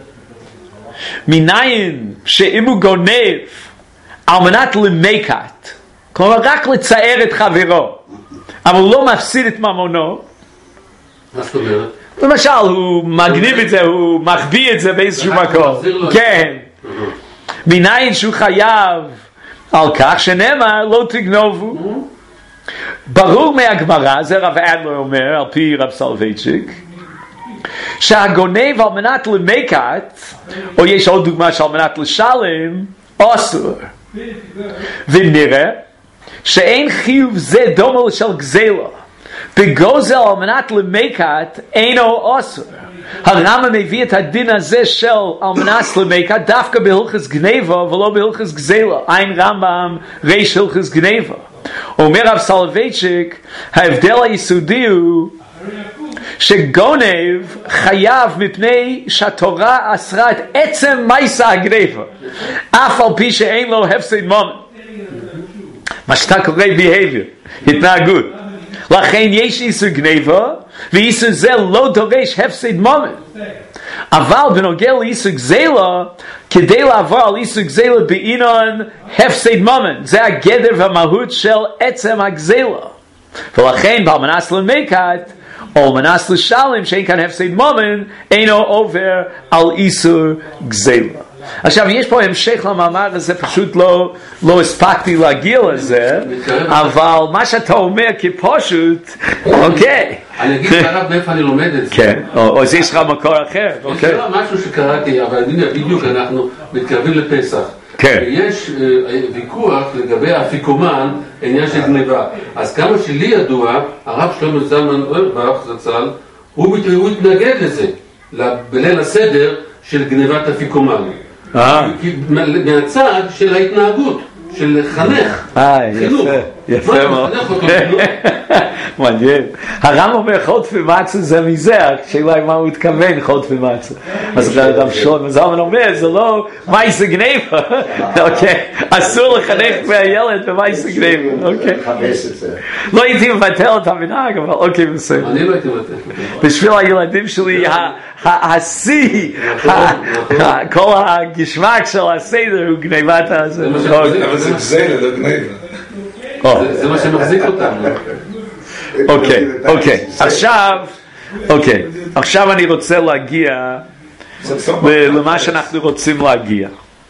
מניין שאם הוא גונב על מנת למקת, כלומר רק לצער את חברו, אבל הוא לא מפסיד את ממונו, מה זאת אומרת? למשל הוא מגניב את זה, הוא מחביא את זה באיזשהו מקום. כן. מניין שהוא חייב על כך שנאמר לא תגנובו. ברור מהגמרא, זה רב אדלר אומר על פי רב סולובייצ'יק, שהגונב על מנת למקת, או יש עוד דוגמה שעל מנת לשלם, אסור. ונראה שאין חיוב זה דומה של גזלה. בגוזל על מנת למקת אינו אסור. הרמב"ם מביא את הדין הזה של על מנת למקת דווקא בהלכות גניבה ולא בהלכות גזלה. אין רמב"ם ריש הלכות גניבה. אומר רב סולובייצ'יק, ההבדל היסודי הוא שגונב חייב מפני שהתורה אסרה את עצם מעשה הגניבה, אף על פי שאין לו הפסד ממון. מה שאתה קורא behavior, התנהגות. לכן יש איסור גניבה, ואיסור זה לא דורש הפסד ממון. אבל בנוגע לאיסור גזלה, כדי לעבור על איסור גזלה בעניין הפסד ממון, זה הגדר והמהות של עצם הגזלה. ולכן באלמנס למקת, או אלמנס לשלם, שאין כאן הפסד ממון, אינו עובר על איסור גזלה. עכשיו, יש פה המשך למאמר הזה, פשוט לא, לא הספקתי להגיע לזה, אבל מה שאתה אומר כפשוט, אוקיי. אני אגיד לך מאיפה אני לומד את זה. כן, או יש לך מקור אחר, אוקיי. זה לא משהו שקראתי, אבל בדיוק אנחנו מתקרבים לפסח. כן. יש ויכוח לגבי האפיקומן, עניין של גניבה. אז כמה שלי ידוע, הרב שלמה זלמן אוירבך, זצ"ל, הוא התנגד לזה, בליל הסדר של גניבת אפיקומן. מהצד של ההתנהגות, של לחנך, חינוך. יפה מאוד. מעניין. הרב אומר חוט ומצה זה מזה, השאלה מה הוא התכוון חוט ומצה. אז הרב שלמה זלמן אומר, זה לא מייסה גניבה. אוקיי, אסור לחנך מהילד במייסה גניבה. אוקיי. לא הייתי מבטל את המנהג, אבל אוקיי בסדר. אני לא הייתי מבטל. בשביל הילדים שלי, השיא, כל הגשמק של הסדר הוא גניבת הזה. אבל זה גזלה, לא גניבה. זה מה שמחזיק אותם. אוקיי, אוקיי. עכשיו, אוקיי. עכשיו אני רוצה להגיע למה שאנחנו רוצים להגיע.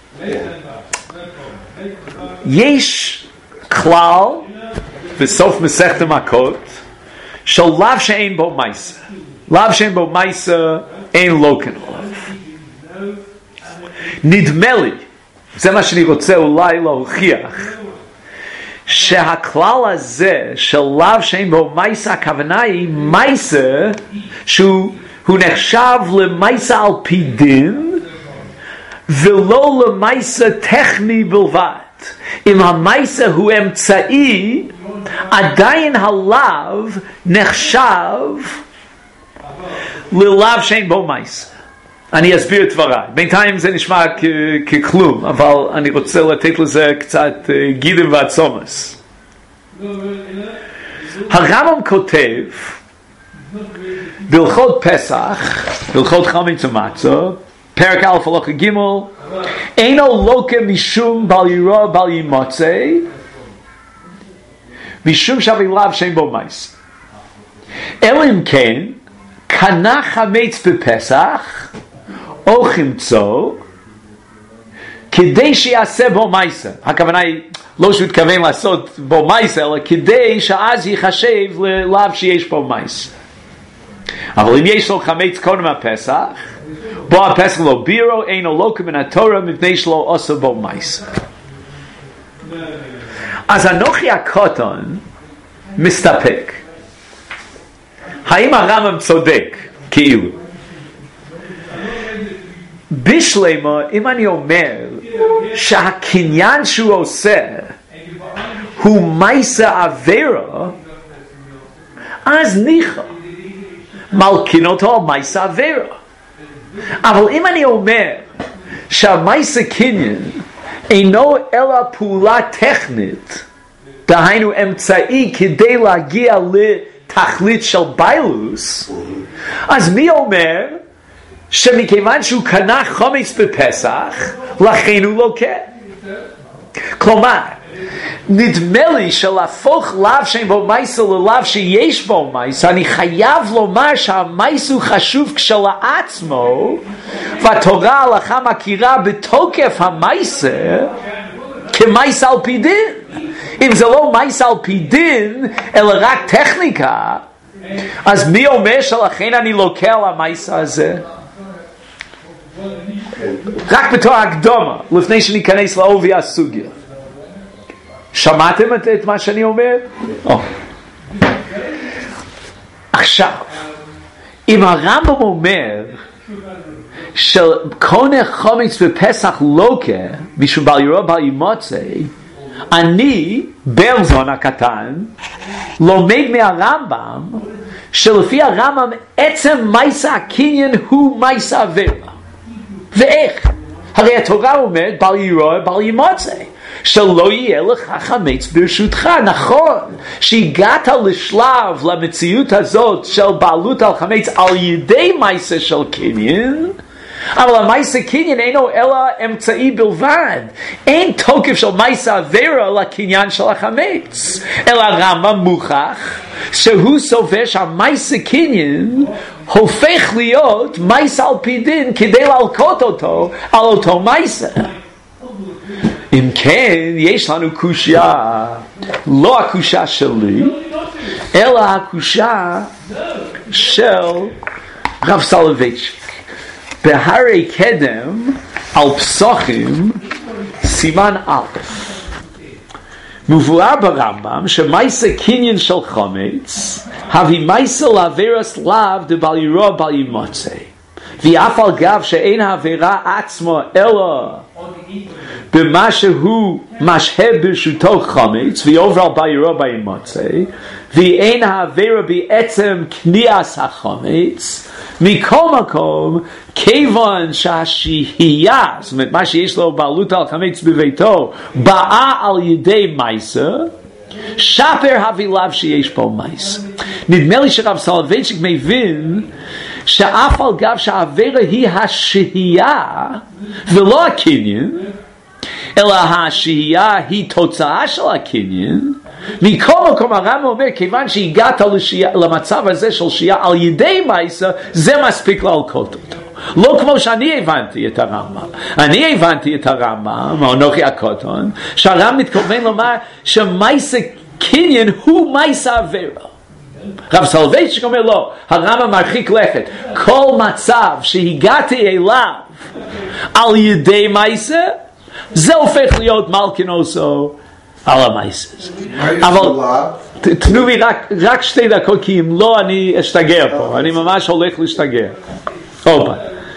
יש כלל בסוף מסכת מכות של לאו שאין בו מייסה. לאו שאין בו מייסה אין לוקן עליו. נדמה לי, זה מה שאני רוצה אולי להוכיח, שהכלל הזה של לאו שאין בו מייסה, הכוונה היא מייסה שהוא נחשב למייסה על פי דין ולא למייסה טכני בלבד. אם המייסה הוא אמצעי, עדיין הלאו נחשב ללאו שאין בו מייסה. אני אסביר את דבריי. בינתיים זה נשמע כ- ככלום, אבל אני רוצה לתת לזה קצת גידים ועצומס. הרמב"ם כותב בהלכות פסח, בהלכות חמץ ומצה, פרק א' הלכה ג', אינו לוקה משום בל ירוע בל ימוצא, משום שהבלאו שאין בו מייסה. אלא אם כן, קנה חמץ בפסח, או חמצו, כדי שיעשה בו מייסה. הכוונה היא, לא שהוא התכוון לעשות בו מייסה, אלא כדי שאז ייחשב ללאו שיש בו מייסה. אבל אם יש לו חמץ קודם הפסח, בו הפסח לא בירו, אינו לוקה מן התורה, מפני שלא עושה בו מייסה. אז אנוכי הקטן מסתפק. האם הרמב"ם צודק? כאילו. בשלמה, אם אני אומר שהקניין שהוא עושה הוא מייסה עבירה, אז ניחא מלקין אותו על מייסה עבירה. אבל אם אני אומר שהמייסה קניין אינו אלא פעולה טכנית, דהיינו אמצעי כדי להגיע לתכלית של ביילוס, אז מי אומר שמכיוון שהוא קנה חומץ בפסח, לכן הוא לוקה? כלומר, נדמה לי שלהפוך לאו שאין בו מייסה ללאו שיש בו מייסה, אני חייב לומר שהמייסה הוא חשוב כשלעצמו, והתורה ההלכה מכירה בתוקף המייסה כמייסה על פי דין. אם זה לא מייסה על פי דין, אלא רק טכניקה, אז מי אומר שלכן אני לוקה על המייסה הזה? רק בתור הקדומה, לפני שניכנס לעובי הסוגיה. שמעתם את, את מה שאני אומר? Oh. עכשיו, אם הרמב"ם אומר שקונה חומץ בפסח לוקה משום בל ירוע בל ימוצא, אני, ברזון הקטן, לומד מהרמב"ם שלפי הרמב"ם עצם מייסה הקניין הוא מייסה עבירה. ואיך? הרי התורה אומרת בל ירוע בל ימוצא, שלא יהיה לך חמץ ברשותך. נכון שהגעת לשלב, למציאות הזאת של בעלות על חמץ על ידי מייסה של קניין, אבל המייסה קניין אינו אלא אמצעי בלבד. אין תוקף של מייסה עבירה לקניין של החמץ, אלא הרמב"ם מוכח שהוא סובר שהמייסה קניין הופך להיות מייסה על פי דין כדי להלקות אותו על אותו מייסה. אם כן, יש לנו קושיה, לא הקושיה שלי, אלא הקושיה של רב סולובייצ'יק. בהרי קדם על פסוחים סימן א', מבואר ברמב"ם שמייסה קניין של חומץ הביא מייסה לעבירת לאו דבל ירוע בל ימוצא, ואף על גב שאין העבירה עצמו אלא במה שהוא משהה ברשותו חומץ ויעובר על בל ירוע בל ימוצא, ואין העבירה בעצם קניית החומץ. מכל מקום, כיוון שהשהייה, זאת אומרת מה שיש לו בעלות על חמץ בביתו, באה על ידי מייסה, שפר הווילב שיש פה מייסה. נדמה לי שרב סולובייצ'יק מבין שאף על גב שהעבירה היא השהייה ולא הקניין, אלא השהייה היא תוצאה של הקניין. מכל מקום הרמב"ם אומר, כיוון שהגעת לשיה, למצב הזה של שהייה על ידי מייסה, זה מספיק להלקות אותו. לא כמו שאני הבנתי את הרמב"ם. אני הבנתי את הרמב"ם, אנוכי הקטן, שהרמב"ם מתכוון לומר שמייסה קניין הוא מייסה עבירה. רב סולובייצ'יק אומר לא, הרמב"ם מרחיק לכת. כל מצב שהגעתי אליו על ידי מייסה, זה הופך להיות מלכינוסו על המייסס. אבל תנו לי רק, רק שתי דקות, כי אם לא אני אשתגע פה. אני ממש הולך להשתגע. אופה.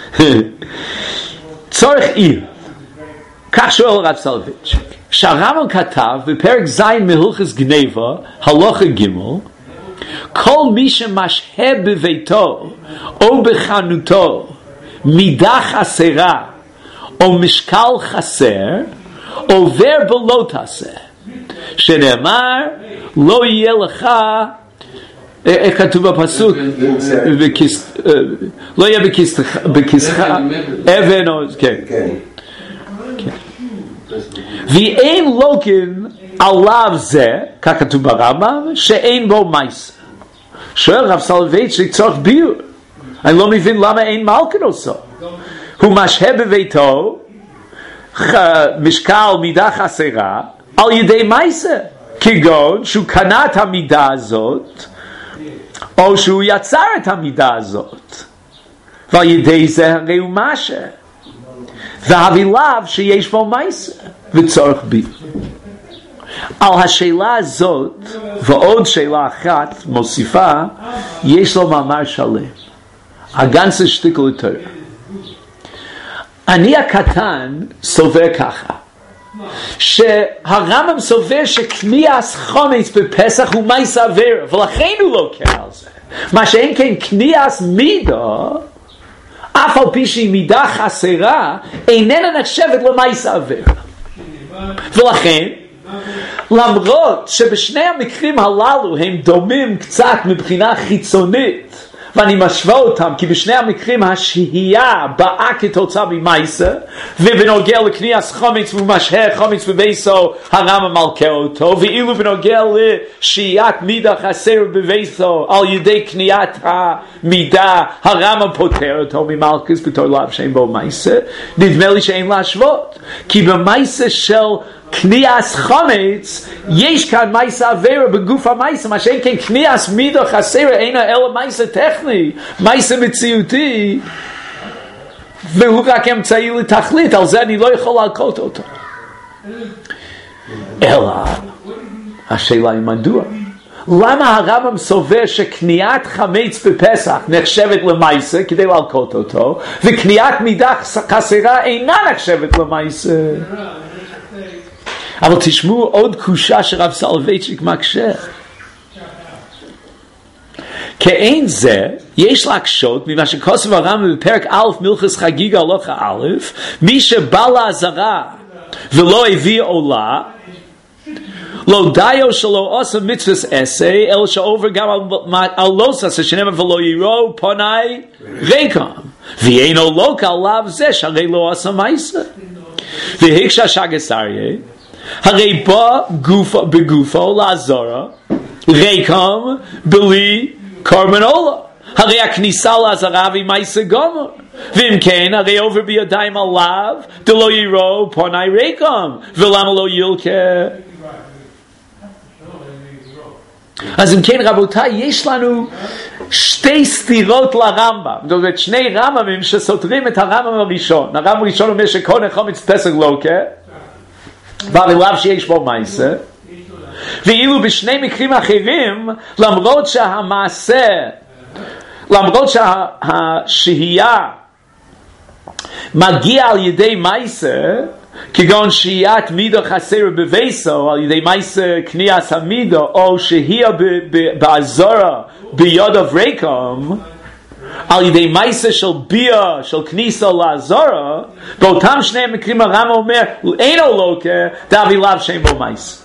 צורך עיר. כך שואל רב סולובייצ'יק. שהרמב"ם כתב בפרק ז' מהלכות גניבה, הלכה ג', כל מי שמשהה בביתו או בחנותו מידה חסרה או משקל חסר, עובר בלא תעשה, שנאמר לא יהיה לך, איך כתוב בפסוק, לא יהיה בכיסך אבן או כן, ואין לוקן עליו זה, כך כתוב ברמב"ם, שאין בו מייסה. שואל רב סולובייצ'יק, צורך ביור, אני לא מבין למה אין מלכינוסו. הוא משהה בביתו משקל מידה חסרה על ידי מייסה, כגון שהוא קנה את המידה הזאת או שהוא יצר את המידה הזאת, ועל ידי זה הרי הוא משה, והבילב שיש בו מייסה וצורך בי. על השאלה הזאת ועוד שאלה אחת מוסיפה, יש לו מאמר שלם, הגנצה שטיקל יותר. אני הקטן סובר ככה, שהרמב"ם סובר שקניית חומץ בפסח הוא מייסה עבירה, ולכן הוא לא קרא על זה. מה שאין כן קניית מידה, אף על פי שהיא מידה חסרה, איננה נחשבת למייסה עבירה. ולכן, למרות שבשני המקרים הללו הם דומים קצת מבחינה חיצונית, ואני משווה אותם, כי בשני המקרים השהייה באה כתוצאה ממייסה, ובנוגע לקניית חומץ ומשהה חומץ בביתו הרמב"ם מלקה אותו, ואילו בנוגע לשהיית מידה חסר בביתו על ידי קניית המידה הרמב"ם פותר אותו ממלכוס בתור לאו שאין בו מייסה. נדמה לי שאין להשוות, כי במייסה של קניית חומץ יש כאן מייסה עבירה בגוף המייסה, מה שאין כן קניית מידה חסרה אינה אלא מייסה טכני, מייסה מציאותי, והוא רק אמצעי לתכלית. על זה אני לא יכול להלקות אותו. אלא השאלה היא מדוע, למה הרמב"ם סובר שקניית חמץ בפסח נחשבת למייסה כדי להלקות אותו, וקניית מידה חסרה אינה נחשבת למייסה? אבל תשמעו עוד קושה שרב סולובייצ'יק מקשה. כאין זה, יש להקשות ממה שכוסף הרמב"ם בפרק א' מלכות חגיגה הלכה א', מי שבא לעזרה ולא הביא עולה, לא דיו שלא עושה מצוות עשה, אלא שעובר גם על לא עשה, שנאמר ולא יראו פני ריקם, ואינו לא עליו זה שהרי לא עשה מייסה. והקשה שגס אריה, הרי בא גופו בגופו לעזורה ריקם בלי קורבן עולה, הרי הכניסה לעזרה והיא מייסה גומר. ואם כן, הרי עובר בידיים עליו, דלא יראו פני ריקם, ולמה לא ילקה? אז אם כן, רבותיי, יש לנו שתי סתירות לרמב"ם. זאת אומרת, שני רמב"מים שסותרים את הרמב"ם הראשון. הרמב"ם הראשון אומר שקונה חומץ פסח לוקה, אבל לאו שיש בו מייסה. ואילו בשני מקרים אחרים, למרות שהמעשה, למרות שהשהייה מגיע על ידי מייסה, כגון שהיית מידו חסר בביסו על ידי מייסה קניאס המידו, או שהייה בעזורה ביוד אבריקום על ידי מייסה של ביה של כניסה לעזורה, באותם שני מקרים הרמב"ם אומר אין לו לוקה דאבי לאו שאין בו מייסה.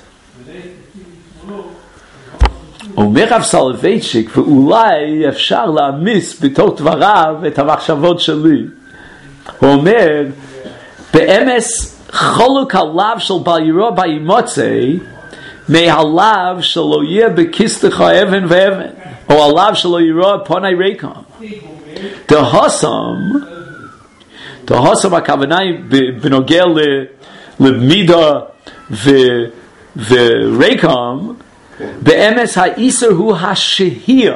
אומר רב סולובייצ'יק, ואולי אפשר להמיס בתוך דבריו את המחשבות שלי. הוא אומר, באמס חולק הלאו של בל יראה באימוצי מהלאו שלא יהיה בכיסתך אבן ואבן, או הלאו שלא יראה פני ריקם. דהוסם, דהוסם הכוונה היא בנוגע למידה וריקם, באמס האיסר הוא השהייה,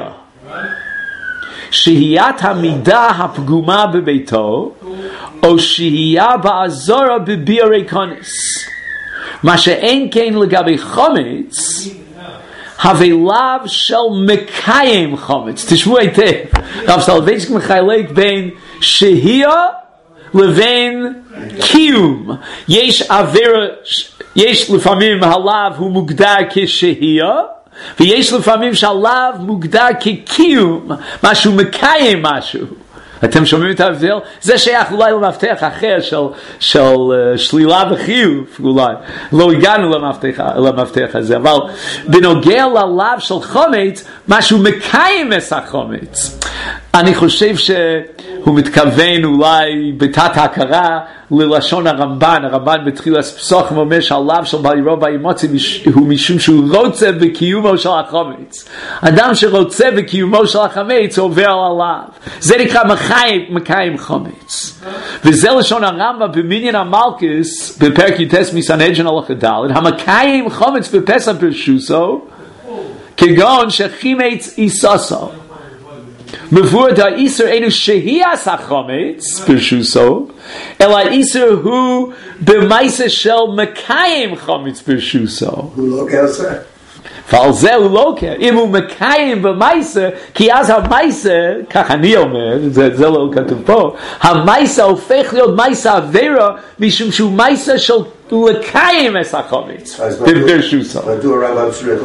שהיית המידה הפגומה בביתו, או שהייה בעזורה בביה ריקונס. מה שאין כן לגבי חומץ, הווה לאו של מקיים חומץ. תשמעו היטב, רב סולובייצ'יק מחלק בין שהייה לבין קיום. יש עבירה, יש לפעמים הלאו הוא מוגדר כשהייה, ויש לפעמים שהלאו מוגדר כקיום, משהו מקיים משהו. אתם שומעים את ההבדל? זה שייך אולי למפתח אחר של, של uh, שלילה וחיוב, אולי. לא הגענו למפתח, למפתח הזה, אבל בנוגע ללאו של חומץ, משהו מקיים את החומץ. אני חושב שהוא מתכוון אולי בתת ההכרה ללשון הרמב"ן. הרמב"ן בתחילת פסוחים אומר שהלאו של בל יראה באימוצי הוא משום שהוא רוצה בקיומו של החומץ. אדם שרוצה בקיומו של החומץ עובר על הלאו. זה נקרא מקיים, מקיים חומץ. וזה לשון הרמב"ם במניין המלכוס בפרק י"ט מסנהדרין הלכה ד', המקיים חומץ בפסח ברשוסו כגון שחימץ איסוסו. מבואר האיסר אינו שהיית החומץ ברשוסו, אלא האיסר הוא במייסה של מקיים חומץ ברשוסו. הוא לא כעשה. ועל זה הוא לא כן. אם הוא מקיים במייסה, כי אז המייסה, כך אני אומר, זה, זה לא כתוב פה, המייסה הופך להיות מייסה עבירה, משום שהוא מייסה של לקיים את החומץ ברשוסו. מדוע הרמב"ם צריך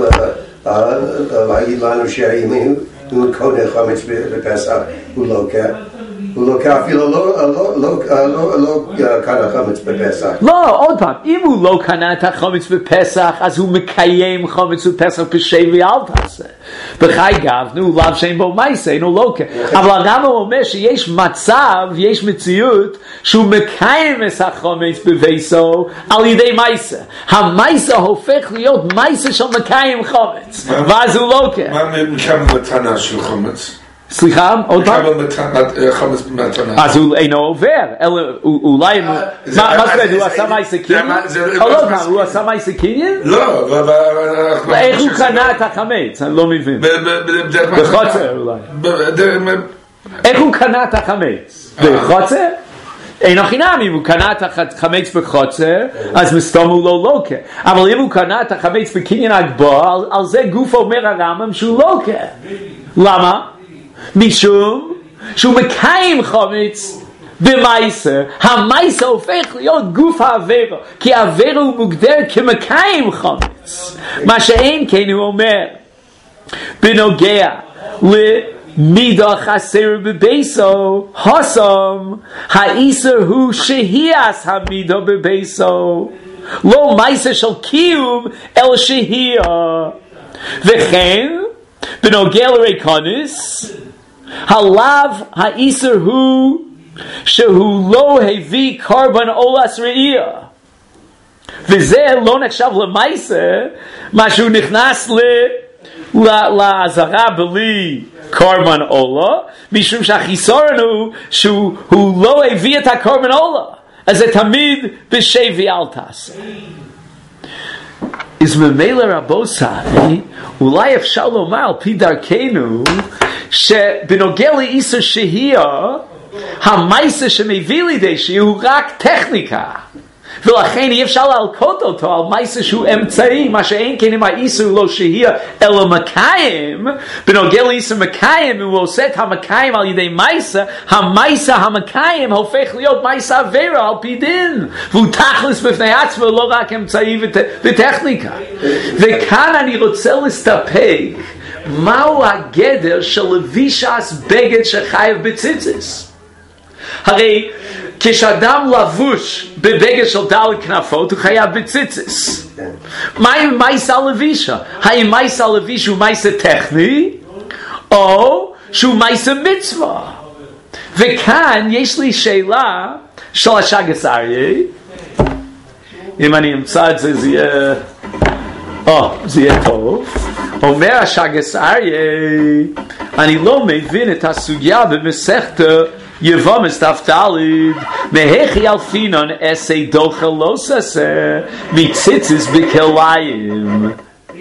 להגיד לנו שהאם הוא קונה חומץ בפסח, הוא לא כן. הוא לא כן, אפילו לא קנה חומץ בפסח. לא, עוד פעם, אם הוא לא קנה את החומץ בפסח, אז הוא מקיים חומץ בפסח בשבי אל תעשה. בחי גבנו, לאו שאין בו מייסה, אינו לא כן. אבל הרמב"ם אומר שיש מצב, יש מציאות, שהוא מקיים את החומץ בביסו על ידי מייסה. המייסה הופך להיות מייסה של מקיים חומץ. ואז הוא לא כן. מה מכמה מתנה של חומץ? סליחה, עוד פעם? חומץ במתנה. אז הוא אינו עובר, אלא אולי, מה זאת אומרת, הוא עשה מייסה קניין? הוא עשה מייסה קניין? לא, איך הוא קנה את החמץ? אני לא מבין. בחוצר אולי. איך הוא קנה את החמץ? בחוצר? אינו חינם, אם הוא קנה את החמץ בחוצר, אז מסתום הוא לא לוקה. אבל אם הוא קנה את החמץ בקניין הגבוה, על זה גוף אומר הרמב"ם שהוא לוקה. למה? משום שהוא מקיים חומץ במייסה. המייסה הופך להיות גוף העבירה, כי העבירה הוא מוגדר כמקיים חומץ. מה שאין כן הוא אומר בנוגע למידה חסר בביסו, הוסם האיסר הוא שהיית המידה בביסו, לא מייסה של קיום אלא שהייה. וכן בנוגע לריקונס, הלאו האיסר הוא שהוא לא הביא קורבן אולס ראייה, וזה לא נחשב למייסה, מה שהוא נכנס לעזרה בלי קורבן עולה, משום שהחיסורן הוא שהוא לא הביא את הקורבן עולה, אז זה תמיד בשבי אל תעשה. אז ממילא רבותיי, אולי אפשר לומר על פי דרכנו, שבנוגע לאיסור שהייה, המעשה שמביא לידי שהייה הוא רק טכניקה, ולכן אי אפשר להלקות אותו על מעשה שהוא אמצעי, מה שאין כן אם האיסור לא שהייה אלא מקיים. בנוגע לאיסור מקיים, אם הוא עושה את המקיים על ידי מעשה, המעשה המקיים הופך להיות מעשה עבירה על פי דין, והוא תכלס בפני עצמו, לא רק אמצעי וט... וטכניקה. וכאן אני רוצה להסתפק מהו הגדר של לבישת בגד שחייב בציציס. הרי כשאדם לבוש בבגד של דל כנפות הוא חייב בציציס. מה עם מייסה לבישה? האם מייסה לבישה הוא מייסה טכני או שהוא מייסה מצווה? וכאן יש לי שאלה של השגס אריה, אם אני אמצא את זה זה יהיה או, זה יהיה טוב. אומר השגס אריה, אני לא מבין את הסוגיה במסכת יבומס דף ד' מהכי אלפינון אסי דוחה לא ססה מציציס בכליים,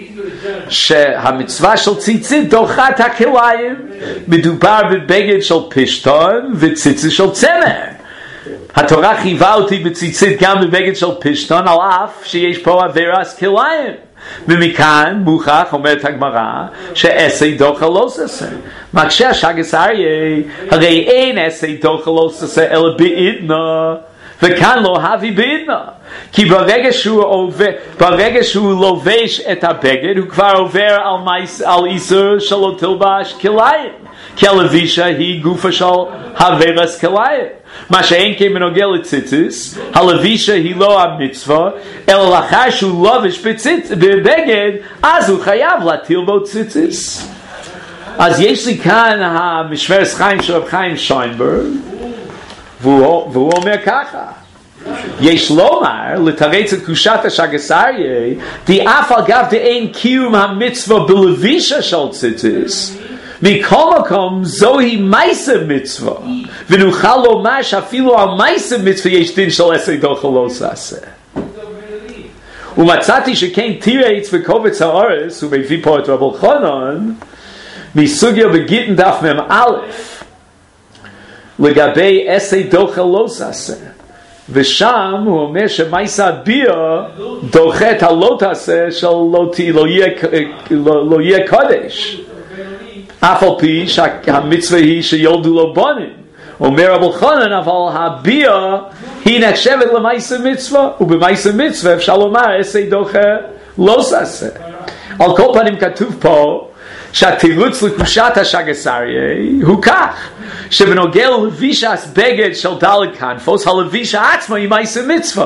שהמצווה של ציצית דוחה את הכליים. מדובר בבגד של פשטון וציצית של צמר. התורה חייבה אותי בציצית גם בבגד של פשטון, על אף שיש פה עבירת כליים. ומכאן מוכח, אומרת הגמרא, שאסי דוחה לא ססה. מקשה השגס אריה, הרי אין אסי דוחה לא ססה אלא בעידנה, וכאן לא הביא בעידנה, כי ברגע שהוא, עובר, ברגע שהוא לובש את הבגד הוא כבר עובר על, מייס, על איסור שלא תלבש כליים, כי הלבישה היא גופה של עבירת כליים. מה שאין כן בנוגע לציציס, הלבישה היא לא המצווה, אלא לאחר שהוא לובש בבגד, אז הוא חייב להטיל בו ציציס. אז יש לי כאן המשמרת חיים של רב חיים שיינברג, והוא, והוא אומר ככה, יש לומר, לתרץ את קושת השגס אריה, די אף על גב די אין קיום המצווה בלבישה של ציציס, מכל מקום זוהי מייסה מצווה, ונוכל לומר שאפילו על מייסה מצווה יש דין של אסי דוחה לא ססה. ומצאתי שכן תירץ וקובץ האורס, הוא מביא פה את רב אלחנן מסוגיה בגיטין דף מם א' לגבי אסי דוחה לא ססה, ושם הוא אומר שמייסה ביה דוחה את הלא תעשה של לא, לא, יהיה, לא, לא יהיה קודש, אף על פי שהמצווה היא שיולדו לו בנים. אומר רב אלחנן, אבל הביה היא נחשבת למייסה מצווה, ובמייסה מצווה אפשר לומר אסי דוחה לא ססה. על כל פנים כתוב פה שהתירוץ לקושת השגס אריה הוא כך, שבנוגע ללבישת בגד של דלת כנפות, הלבישה עצמה היא מייסה מצווה.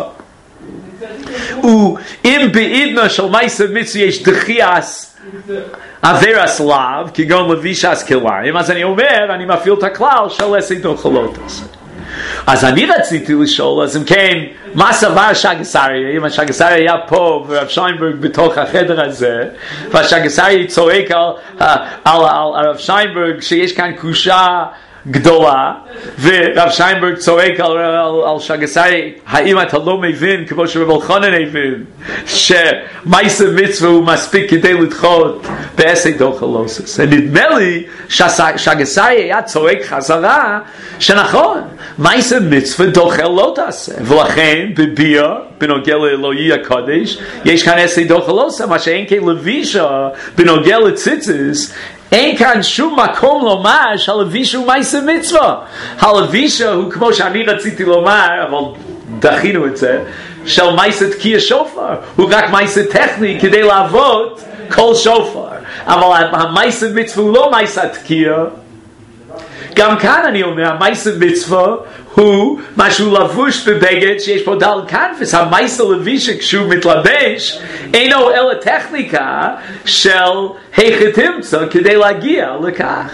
ואם בעידנה של מייסה מצווה יש דחייס עבירת לאו, כגון לבישת כליים, אז אני אומר, אני מפעיל את הכלל של אסי דוחה לא תעשה. אז אני רציתי לשאול, אז אם כן, מה סבר השגס אריה? אם השגס אריה היה פה ורב שיינברג בתוך החדר הזה, והשגס אריה צועק על, על, על, על הרב שיינברג שיש כאן קושה גדולה, ורב שיינברג צועק על, על, על שגס אריה, האם אתה לא מבין, כמו שרב אלחנן הבין, שמייסה מצווה הוא מספיק כדי לדחות באסי דוחה לא ססה. נדמה לי ששגס אריה היה צועק חזרה, שנכון, מייסה מצווה דוחה לא תעשה, ולכן בביה, בנוגע לאלוהי יהיה קודש, יש כאן אסי דוחה לא ססה, מה שאין כן לבישה, בנוגע לציציס, אין כאן שום מקום לומר שהלבישה הוא מייסה מצווה. הלבישה הוא, כמו שאני רציתי לומר, אבל דחינו את זה, של מייסה תקיע שופר. הוא רק מייסה טכני כדי לעבוד כל שופר. אבל המייסה מצווה הוא לא מייסה תקיע. גם כאן אני אומר, המייסה מצווה הוא משהו לבוש בבגד שיש פה דל כנפס. המייסה לבישה כשהוא מתלבש אינו אלא טכניקה של היכא תמצא כדי להגיע לכך.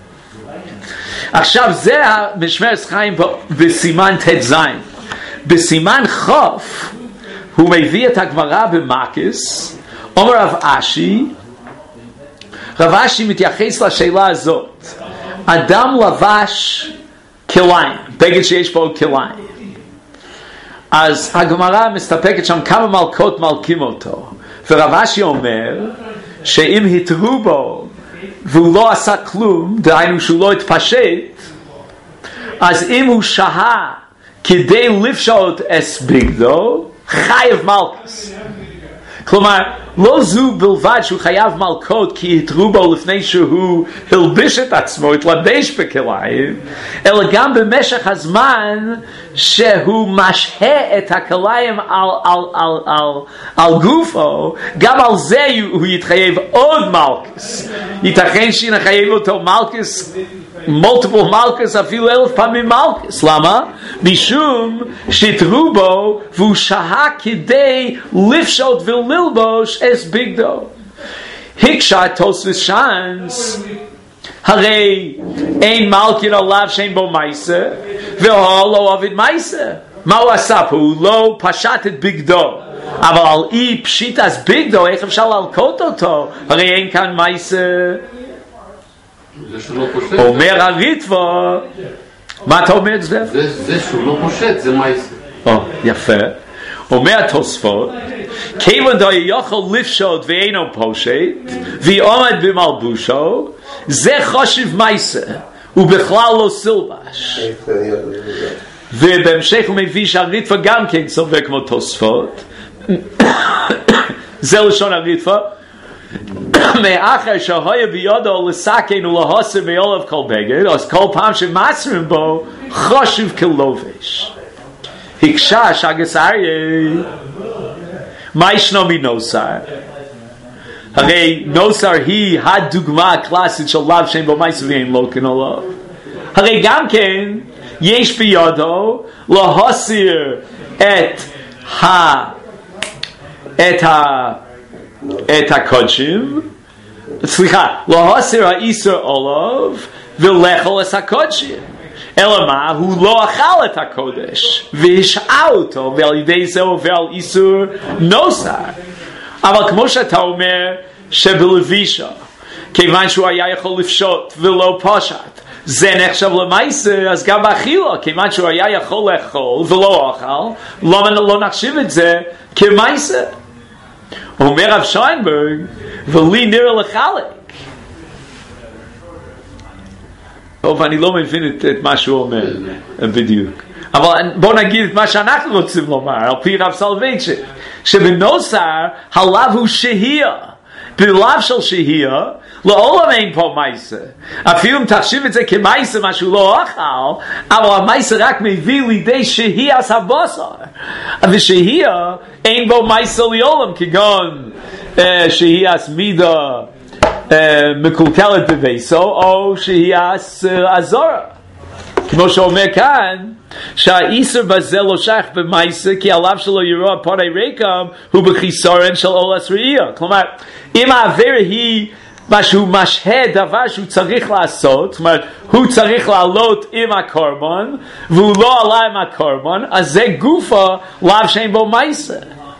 עכשיו זה המשמרת חיים בסימן ט"ז. בסימן חוף הוא מביא את הגמרא במקס, אומר רב אשי, רבשי מתייחס לשאלה הזאת. אדם לבש כליים, בגד שיש בו כליים. אז הגמרא מסתפקת שם כמה מלכות מלכים אותו. ורבשי אומר שאם התרו בו והוא לא עשה כלום, דהיינו שהוא לא התפשט, אז אם הוא שהה כדי לפשוט אס בגדו, חייב מלכוס. כלומר, לא זו בלבד שהוא חייב מלכות כי התרו בו לפני שהוא הלביש את עצמו, התלבש בכליים, אלא גם במשך הזמן שהוא משהה את הכליים על, על, על, על, על גופו, גם על זה הוא יתחייב עוד מלכוס. ייתכן שנחייב אותו מלכוס, מולטיפל מלכוס, אפילו אלף פעמים מלכוס. למה? משום שהתרו בו והוא שהה כדי לפשוט וללבוש אס בגדו. הקשה תוספות שאנס, הרי אין מלכין עליו שאין בו מייסה, והוא לא עובד מייסה. מה הוא עשה פה? הוא לא פשט את בגדו, אבל על אי פשיט אז בגדו, איך אפשר להלקות אותו? הרי אין כאן מייסה. אומר הריטב"א, מה אתה אומר את זה? זה שהוא לא פושט, זה מייסה. יפה. אומר התוספות, כיוון דו יכול לפשוט ואינו פושט ועומד במלבושו, זה חושב מייסה ובכלל לא סילבש. ובהמשך הוא מביא שהריטב"א גם כן סובר כמו תוספות. זה לשון הריטב"א, מאחר שהיה בידו לסכן ולהסר מעליו כל בגד, אז כל פעם שמסרים בו חושב כלובש. הקשה שגס אריה, מה ישנו מנוסר? הרי נוסר היא הדוגמה הקלאסית של לאו שאין בו מייסה ואין לוקן עליו. הרי גם כן יש בידו להסיר את ה את ה את הקודשים, סליחה, להסיר האיסור עליו ולאכול את הקודשים. אלא מה? הוא לא אכל את הקודש והשעה אותו, ועל ידי זה עובר על איסור נוסר. אבל כמו שאתה אומר שבלבישה, כיוון שהוא היה יכול לפשוט ולא פשט, זה נחשב למייסה, אז גם באכילה, כיוון שהוא היה יכול לאכול ולא אכל, למה לא נחשיב את זה כמייסה? אומר רב שיינברג, ולי נראה לחלק. טוב, אני לא מבין את, את מה שהוא אומר בדיוק. אבל בוא נגיד את מה שאנחנו רוצים לומר, על פי רב סולובייצ'יק, שבנוסר הלאו הוא שהייה. בלאו של שהייה, לעולם אין פה מייסה. אפילו אם תחשיב את זה כמייסה, מה שהוא לא אכל, אבל המייסה רק מביא לידי שהייה הבשר. ושהייה אין בו מייסה לעולם, כגון שהייה מידה מקולקלת בביסו, או שהייה עזורה. כמו שאומר כאן, שהאיסר בזה לא שייך במייסה, כי עליו שלו ירוע פוני ריקם, הוא בחיסורן של אולס ראייה. כלומר, אם העבירה היא מה שהוא משהה דבר שהוא צריך לעשות, זאת אומרת, הוא צריך לעלות עם הקורבן, והוא לא עלה עם הקורבן, אז זה גופה לאו שאין בו מייסה.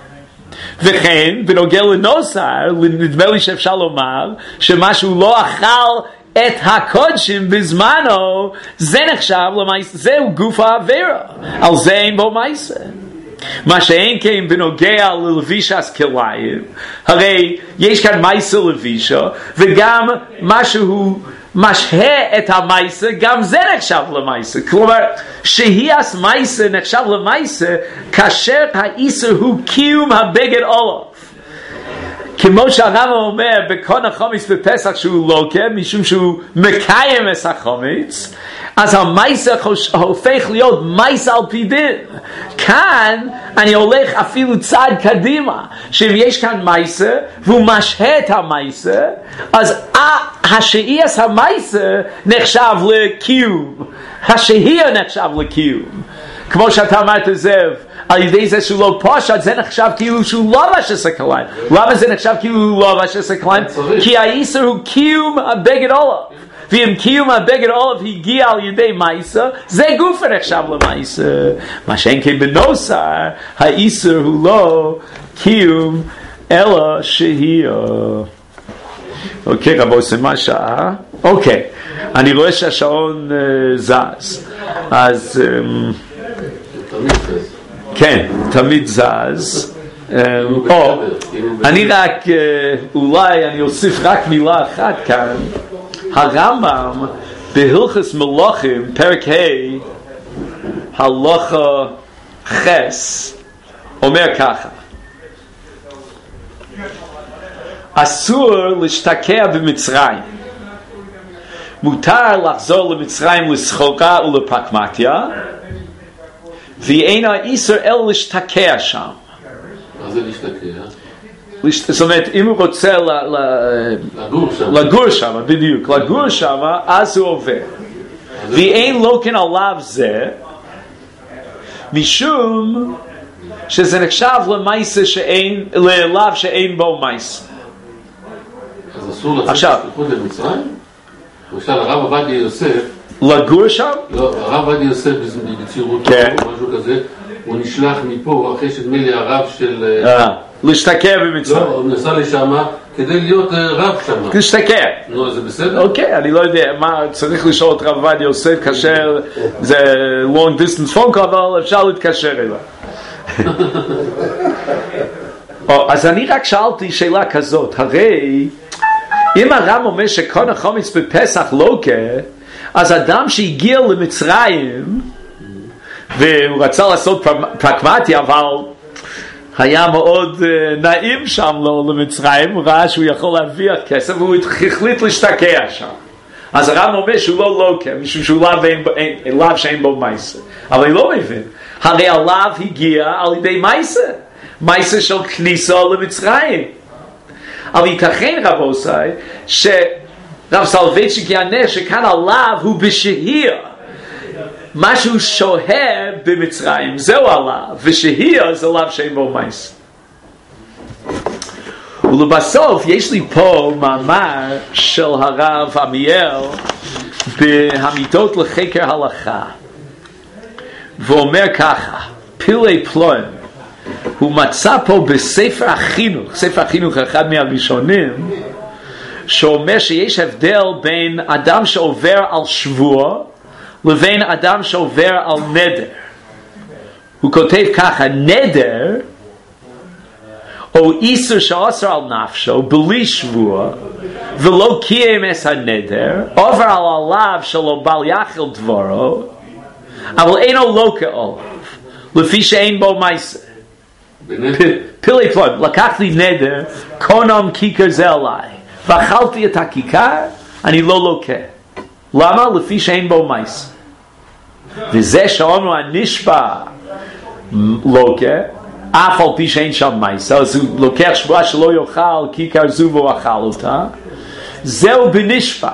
וכן, בנוגע לנוסר, נדמה לי שאפשר לומר, שמה שהוא לא אכל את הקודשים בזמנו, זה נחשב למייסה, זהו גוף העבירה, על זה אין בו מייסה. מה שאין כן בנוגע ללבישת כליים, הרי יש כאן מייסה לבישה, וגם מה שהוא משהה את המייסה, גם זה נחשב למייסה. כלומר, שהיית מייסה נחשב למייסה, כאשר האיסר הוא קיום הבגד עולף. כמו שהרמב"ם אומר בקון החומץ בפסח שהוא לוקה, משום שהוא מקיים את החומץ, אז המייסה הופך להיות מייסה על פי דין. כאן אני הולך אפילו צעד קדימה, שאם יש כאן מייסה והוא משהה את המייסה, אז השהיית המייסה נחשב לקיום, השהייה נחשב לקיום. כמו שאתה אמרת זאב, על ידי זה שהוא לא פושט, זה נחשב כאילו שהוא לא לבש את הכליים. למה זה נחשב כאילו הוא לא לבש את הכליים? כי האיסר הוא קיום הבגד עולף. ואם קיום הבגד עולף הגיע על ידי מייסה, זה גוף נחשב למייסה. מה שאין כן בנוסר, האיסר הוא לא קיום אלא שהייה. אוקיי, רבו, זה מה שעה? אוקיי, אני רואה שהשעון זז, אז... כן, תמיד זז. או, אני רק, אולי אני אוסיף רק מילה אחת כאן. הרמב"ם בהלכות מלכים, פרק ה' הלכה חס, אומר ככה: אסור להשתקע במצרים, מותר לחזור למצרים לסחורה ולפרקמטיה, ואין האיסור אלא להשתקע שם. מה זה להשתקע? זאת אומרת, אם הוא רוצה לגור שם, בדיוק, לגור שם, אז הוא עובר. ואין לוקן עליו זה, משום שזה נחשב למעשה שאין, ללאו שאין בו מעשה. אז אסור לצאת לחוץ למצרים? למשל, הרב עובדיה יוסף, לגור שם? לא, הרב עובדיה יוסף בצירותו, משהו כזה, הוא נשלח מפה אחרי שנדמה לי הרב של... להשתקע במצרים. לא, הוא נסע לשם כדי להיות רב שם. להשתקע. נו, זה בסדר? אוקיי, אני לא יודע מה, צריך לשאול את רב עובדיה יוסף כאשר זה long distance phone call, אבל אפשר להתקשר אליו. אז אני רק שאלתי שאלה כזאת, הרי אם הרב אומר שכהן החומץ בפסח לוקה, אז אדם שהגיע למצרים והוא רצה לעשות פרקמטיה, אבל היה מאוד נעים שם לו למצרים, הוא ראה שהוא יכול להרוויח כסף והוא החליט להשתקע שם. אז הרב אומר שהוא לא לוקה, משום שהוא לאו שאין בו מייסה. אבל אני לא מבין, הרי הלאו הגיע על ידי מייסה, מייסה של כניסה למצרים. אבל ייתכן רבוסי שרב סולובייצ'יק יענה שכאן הלאו הוא בשהייה, משהו שוהה במצרים, זהו הלאו, ושהייה זה לאו שאין בו מייסה. ולבסוף יש לי פה מאמר של הרב עמיאל בהמיתות לחקר הלכה, ואומר ככה: פילי פלואים, הוא מצא פה בספר החינוך, ספר החינוך אחד מהראשונים, שאומר שיש הבדל בין אדם שעובר על שבוע לבין אדם שעובר על נדר. הוא כותב ככה: נדר או איסור שאוסר על נפשו בלי שבוע ולא קיים את הנדר, עובר על הלאו שלו בל יאכל דברו, אבל אינו לוקה עליו לפי שאין בו מייסה. פילי פלואים, לקח לי נדר, קונום כיכר זה עליי, ואכלתי את הכיכר, אני לא לוקה. למה? לפי שאין בו מייסה. וזה שאומרו הנשבע לוקה, אף על פי שאין שם מייסה, אז הוא לוקח שבועה שלא יאכל כיכר זו והוא אכל אותה, זהו בנשבע,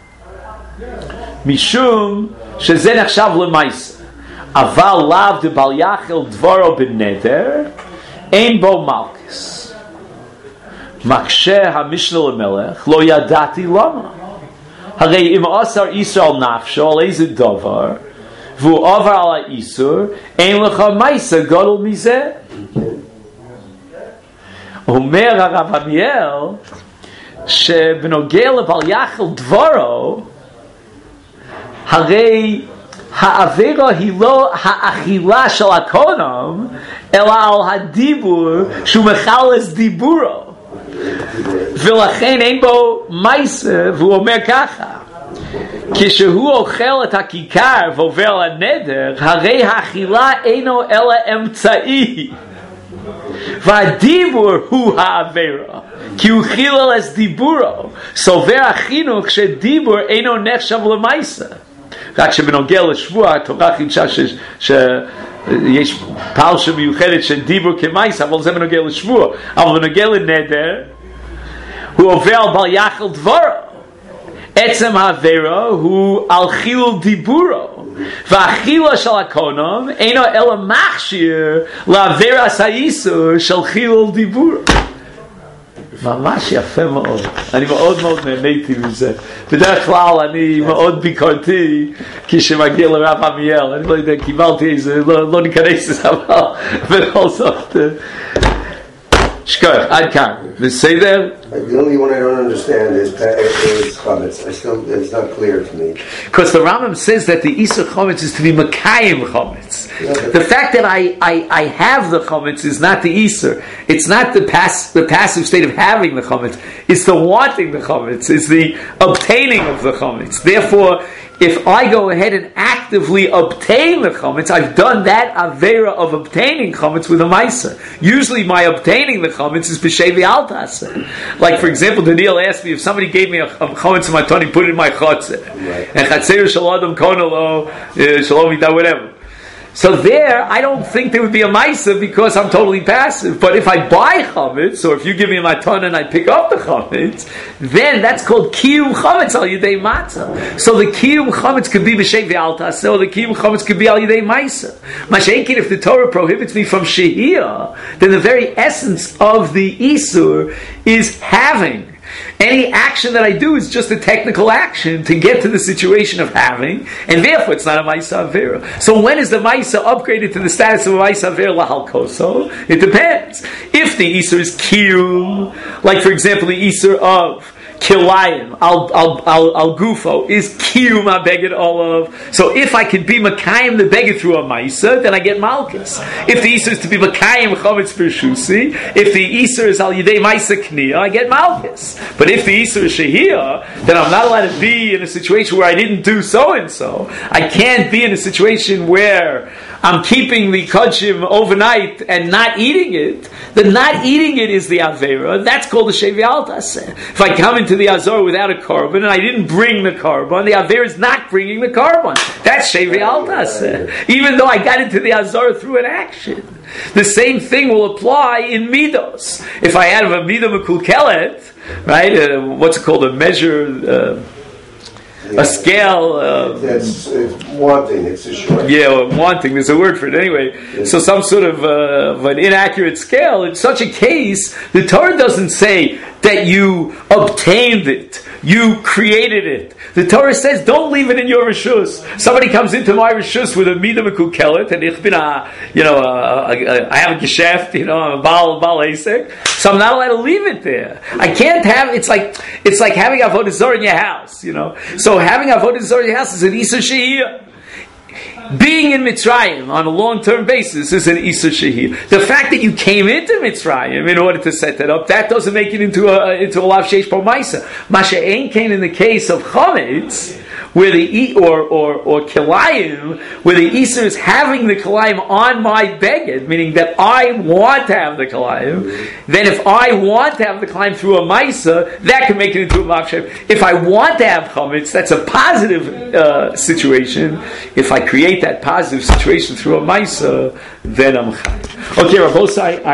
משום שזה נחשב למייסה. אבל לאו דבל יאכל דברו בנדר, אין בו מלכס. מקשה המשנה למלך, לא ידעתי למה. הרי אם אוסר איסור על נפשו, על איזה דבר, והוא עובר על האיסור, אין לך מייסה גדול מזה. אומר הרב עמיאל שבנוגע לבל יאכל דברו, הרי העבירה היא לא האכילה של הקונום, אלא על הדיבור שהוא מחלס דיבורו, ולכן אין בו מייסה. והוא אומר ככה: כשהוא אוכל את הכיכר ועובר על הנדר, הרי האכילה אינו אלא אמצעי, והדיבור הוא העבירה, כי הוא חילל את דיבורו. סובר החינוך שדיבור אינו נחשב למייסה. רק שבנוגע לשבוע התורה חידשה שיש פרשה מיוחדת של דיבור כמייסה, אבל זה בנוגע לשבוע. אבל בנוגע לנדר, הוא עובר על בל יאכל דברו. עצם העבירה הוא על חילול דיבורו, והחילה של הקונום אינו אלא מכשיר לעבירת האיסור של חילול דיבורו. ממש יפה מאוד, אני מאוד מאוד נהניתי מזה. בדרך כלל אני מאוד ביקורתי כשמגיע לרב עמיאל, אני לא יודע, קיבלתי איזה, לא, לא ניכנס לזה, אבל בכל זאת Shkoch, Adkan. The say there. The only one I don't understand is is chametz. I still, it's not clear to me. Because the Rambam says that the Isur chametz is to be Makayim chametz. Yeah, the fact that I, I, I have the chametz is not the Isur. It's not the pass, the passive state of having the chametz. It's the wanting the chametz. It's the obtaining of the chametz. Therefore, if I go ahead and actively obtain the chametz, I've done that avera of obtaining chametz with a ma'aser. Usually, my obtaining the chametz is b'shevi al taseh. Like, for example, Daniel asked me if somebody gave me a, a chametz in my tani, put it in my chotzer, right. And chatzer shalom konalo shalom ita whatever. So there, I don't think there would be a ma'aser because I'm totally passive. But if I buy chametz, or if you give me my ton and I pick up the chametz, then that's called kiyum chametz al yidei matzah. So the kiyum chametz could be b'shev al taseh, or the kiyum chametz could be al yidei ma'aser. Mashenkin, if the Torah prohibits me from shehiyah, then the very essence of the isur is having. Any action that I do is just a technical action to get to the situation of having, and therefore it's not a Ma'isa Avera. So when is the Ma'isa upgraded to the status of a Ma'isa Avera Lahalkoso? It depends. If the Isur is Kiyum, like for example the Isur of Kilayim, al al al al gufo is kiyum abeged olav. So if I can be makayim the beged through a ma'isa, then I get malchus. If the isur is to be makayim chametz b'shusi, if the isur is al yidei ma'isa kniya, I get malchus. But if the isur is shehiyah, then I'm not allowed to be in a situation where I didn't do so and so. I can't be in a situation where I'm keeping the kodshim overnight and not eating it. The not eating it is the avera. That's called the shevi al taseh. If I come into the azor without a korban and I didn't bring the korban, the avera is not bringing the korban. That's shevi al taseh. Even though I got into the azor through an action. The same thing will apply in midos. If I have a midah mekulkelet, right? Uh, what's it called? A measure. Uh, Yeah. A scale. Um, it's, it's wanting. It's a short. Yeah, wanting. There's a word for it anyway. Yes. So some sort of, uh, of an inaccurate scale. In such a case, the Torah doesn't say that you obtained it, you created it. The Torah says, don't leave it in your rishus. Somebody comes into my rishus with a midah mekukelet, and ich bin a, you know, a, a, a, I have a geschäft, you know, I'm a baal baal esek, so I'm not allowed to leave it there. I can't have. It's like it's like having avodah zarah in your house, you know. So having avodah zarah in your house is an isur shehiyah. Being in Mitzrayim on a long-term basis is an Isur Shehiyah. The fact that you came into Mitzrayim in order to set that up, that doesn't make it into a into a Lav Sheish Po Maisa. Masha Ein Kain in the case of Chametz, where the or or or Kilayim, where the Isur is having the Kilayim on my beged, meaning that I want to have the Kilayim. Then if I want to have the Kilayim through a Maisa, that can make it into a Lav Sheish. If I want to have Chametz, that's a positive uh, situation. If I create that positive situation through a Maisa, then I'm Chai. Okay, Rabbosai.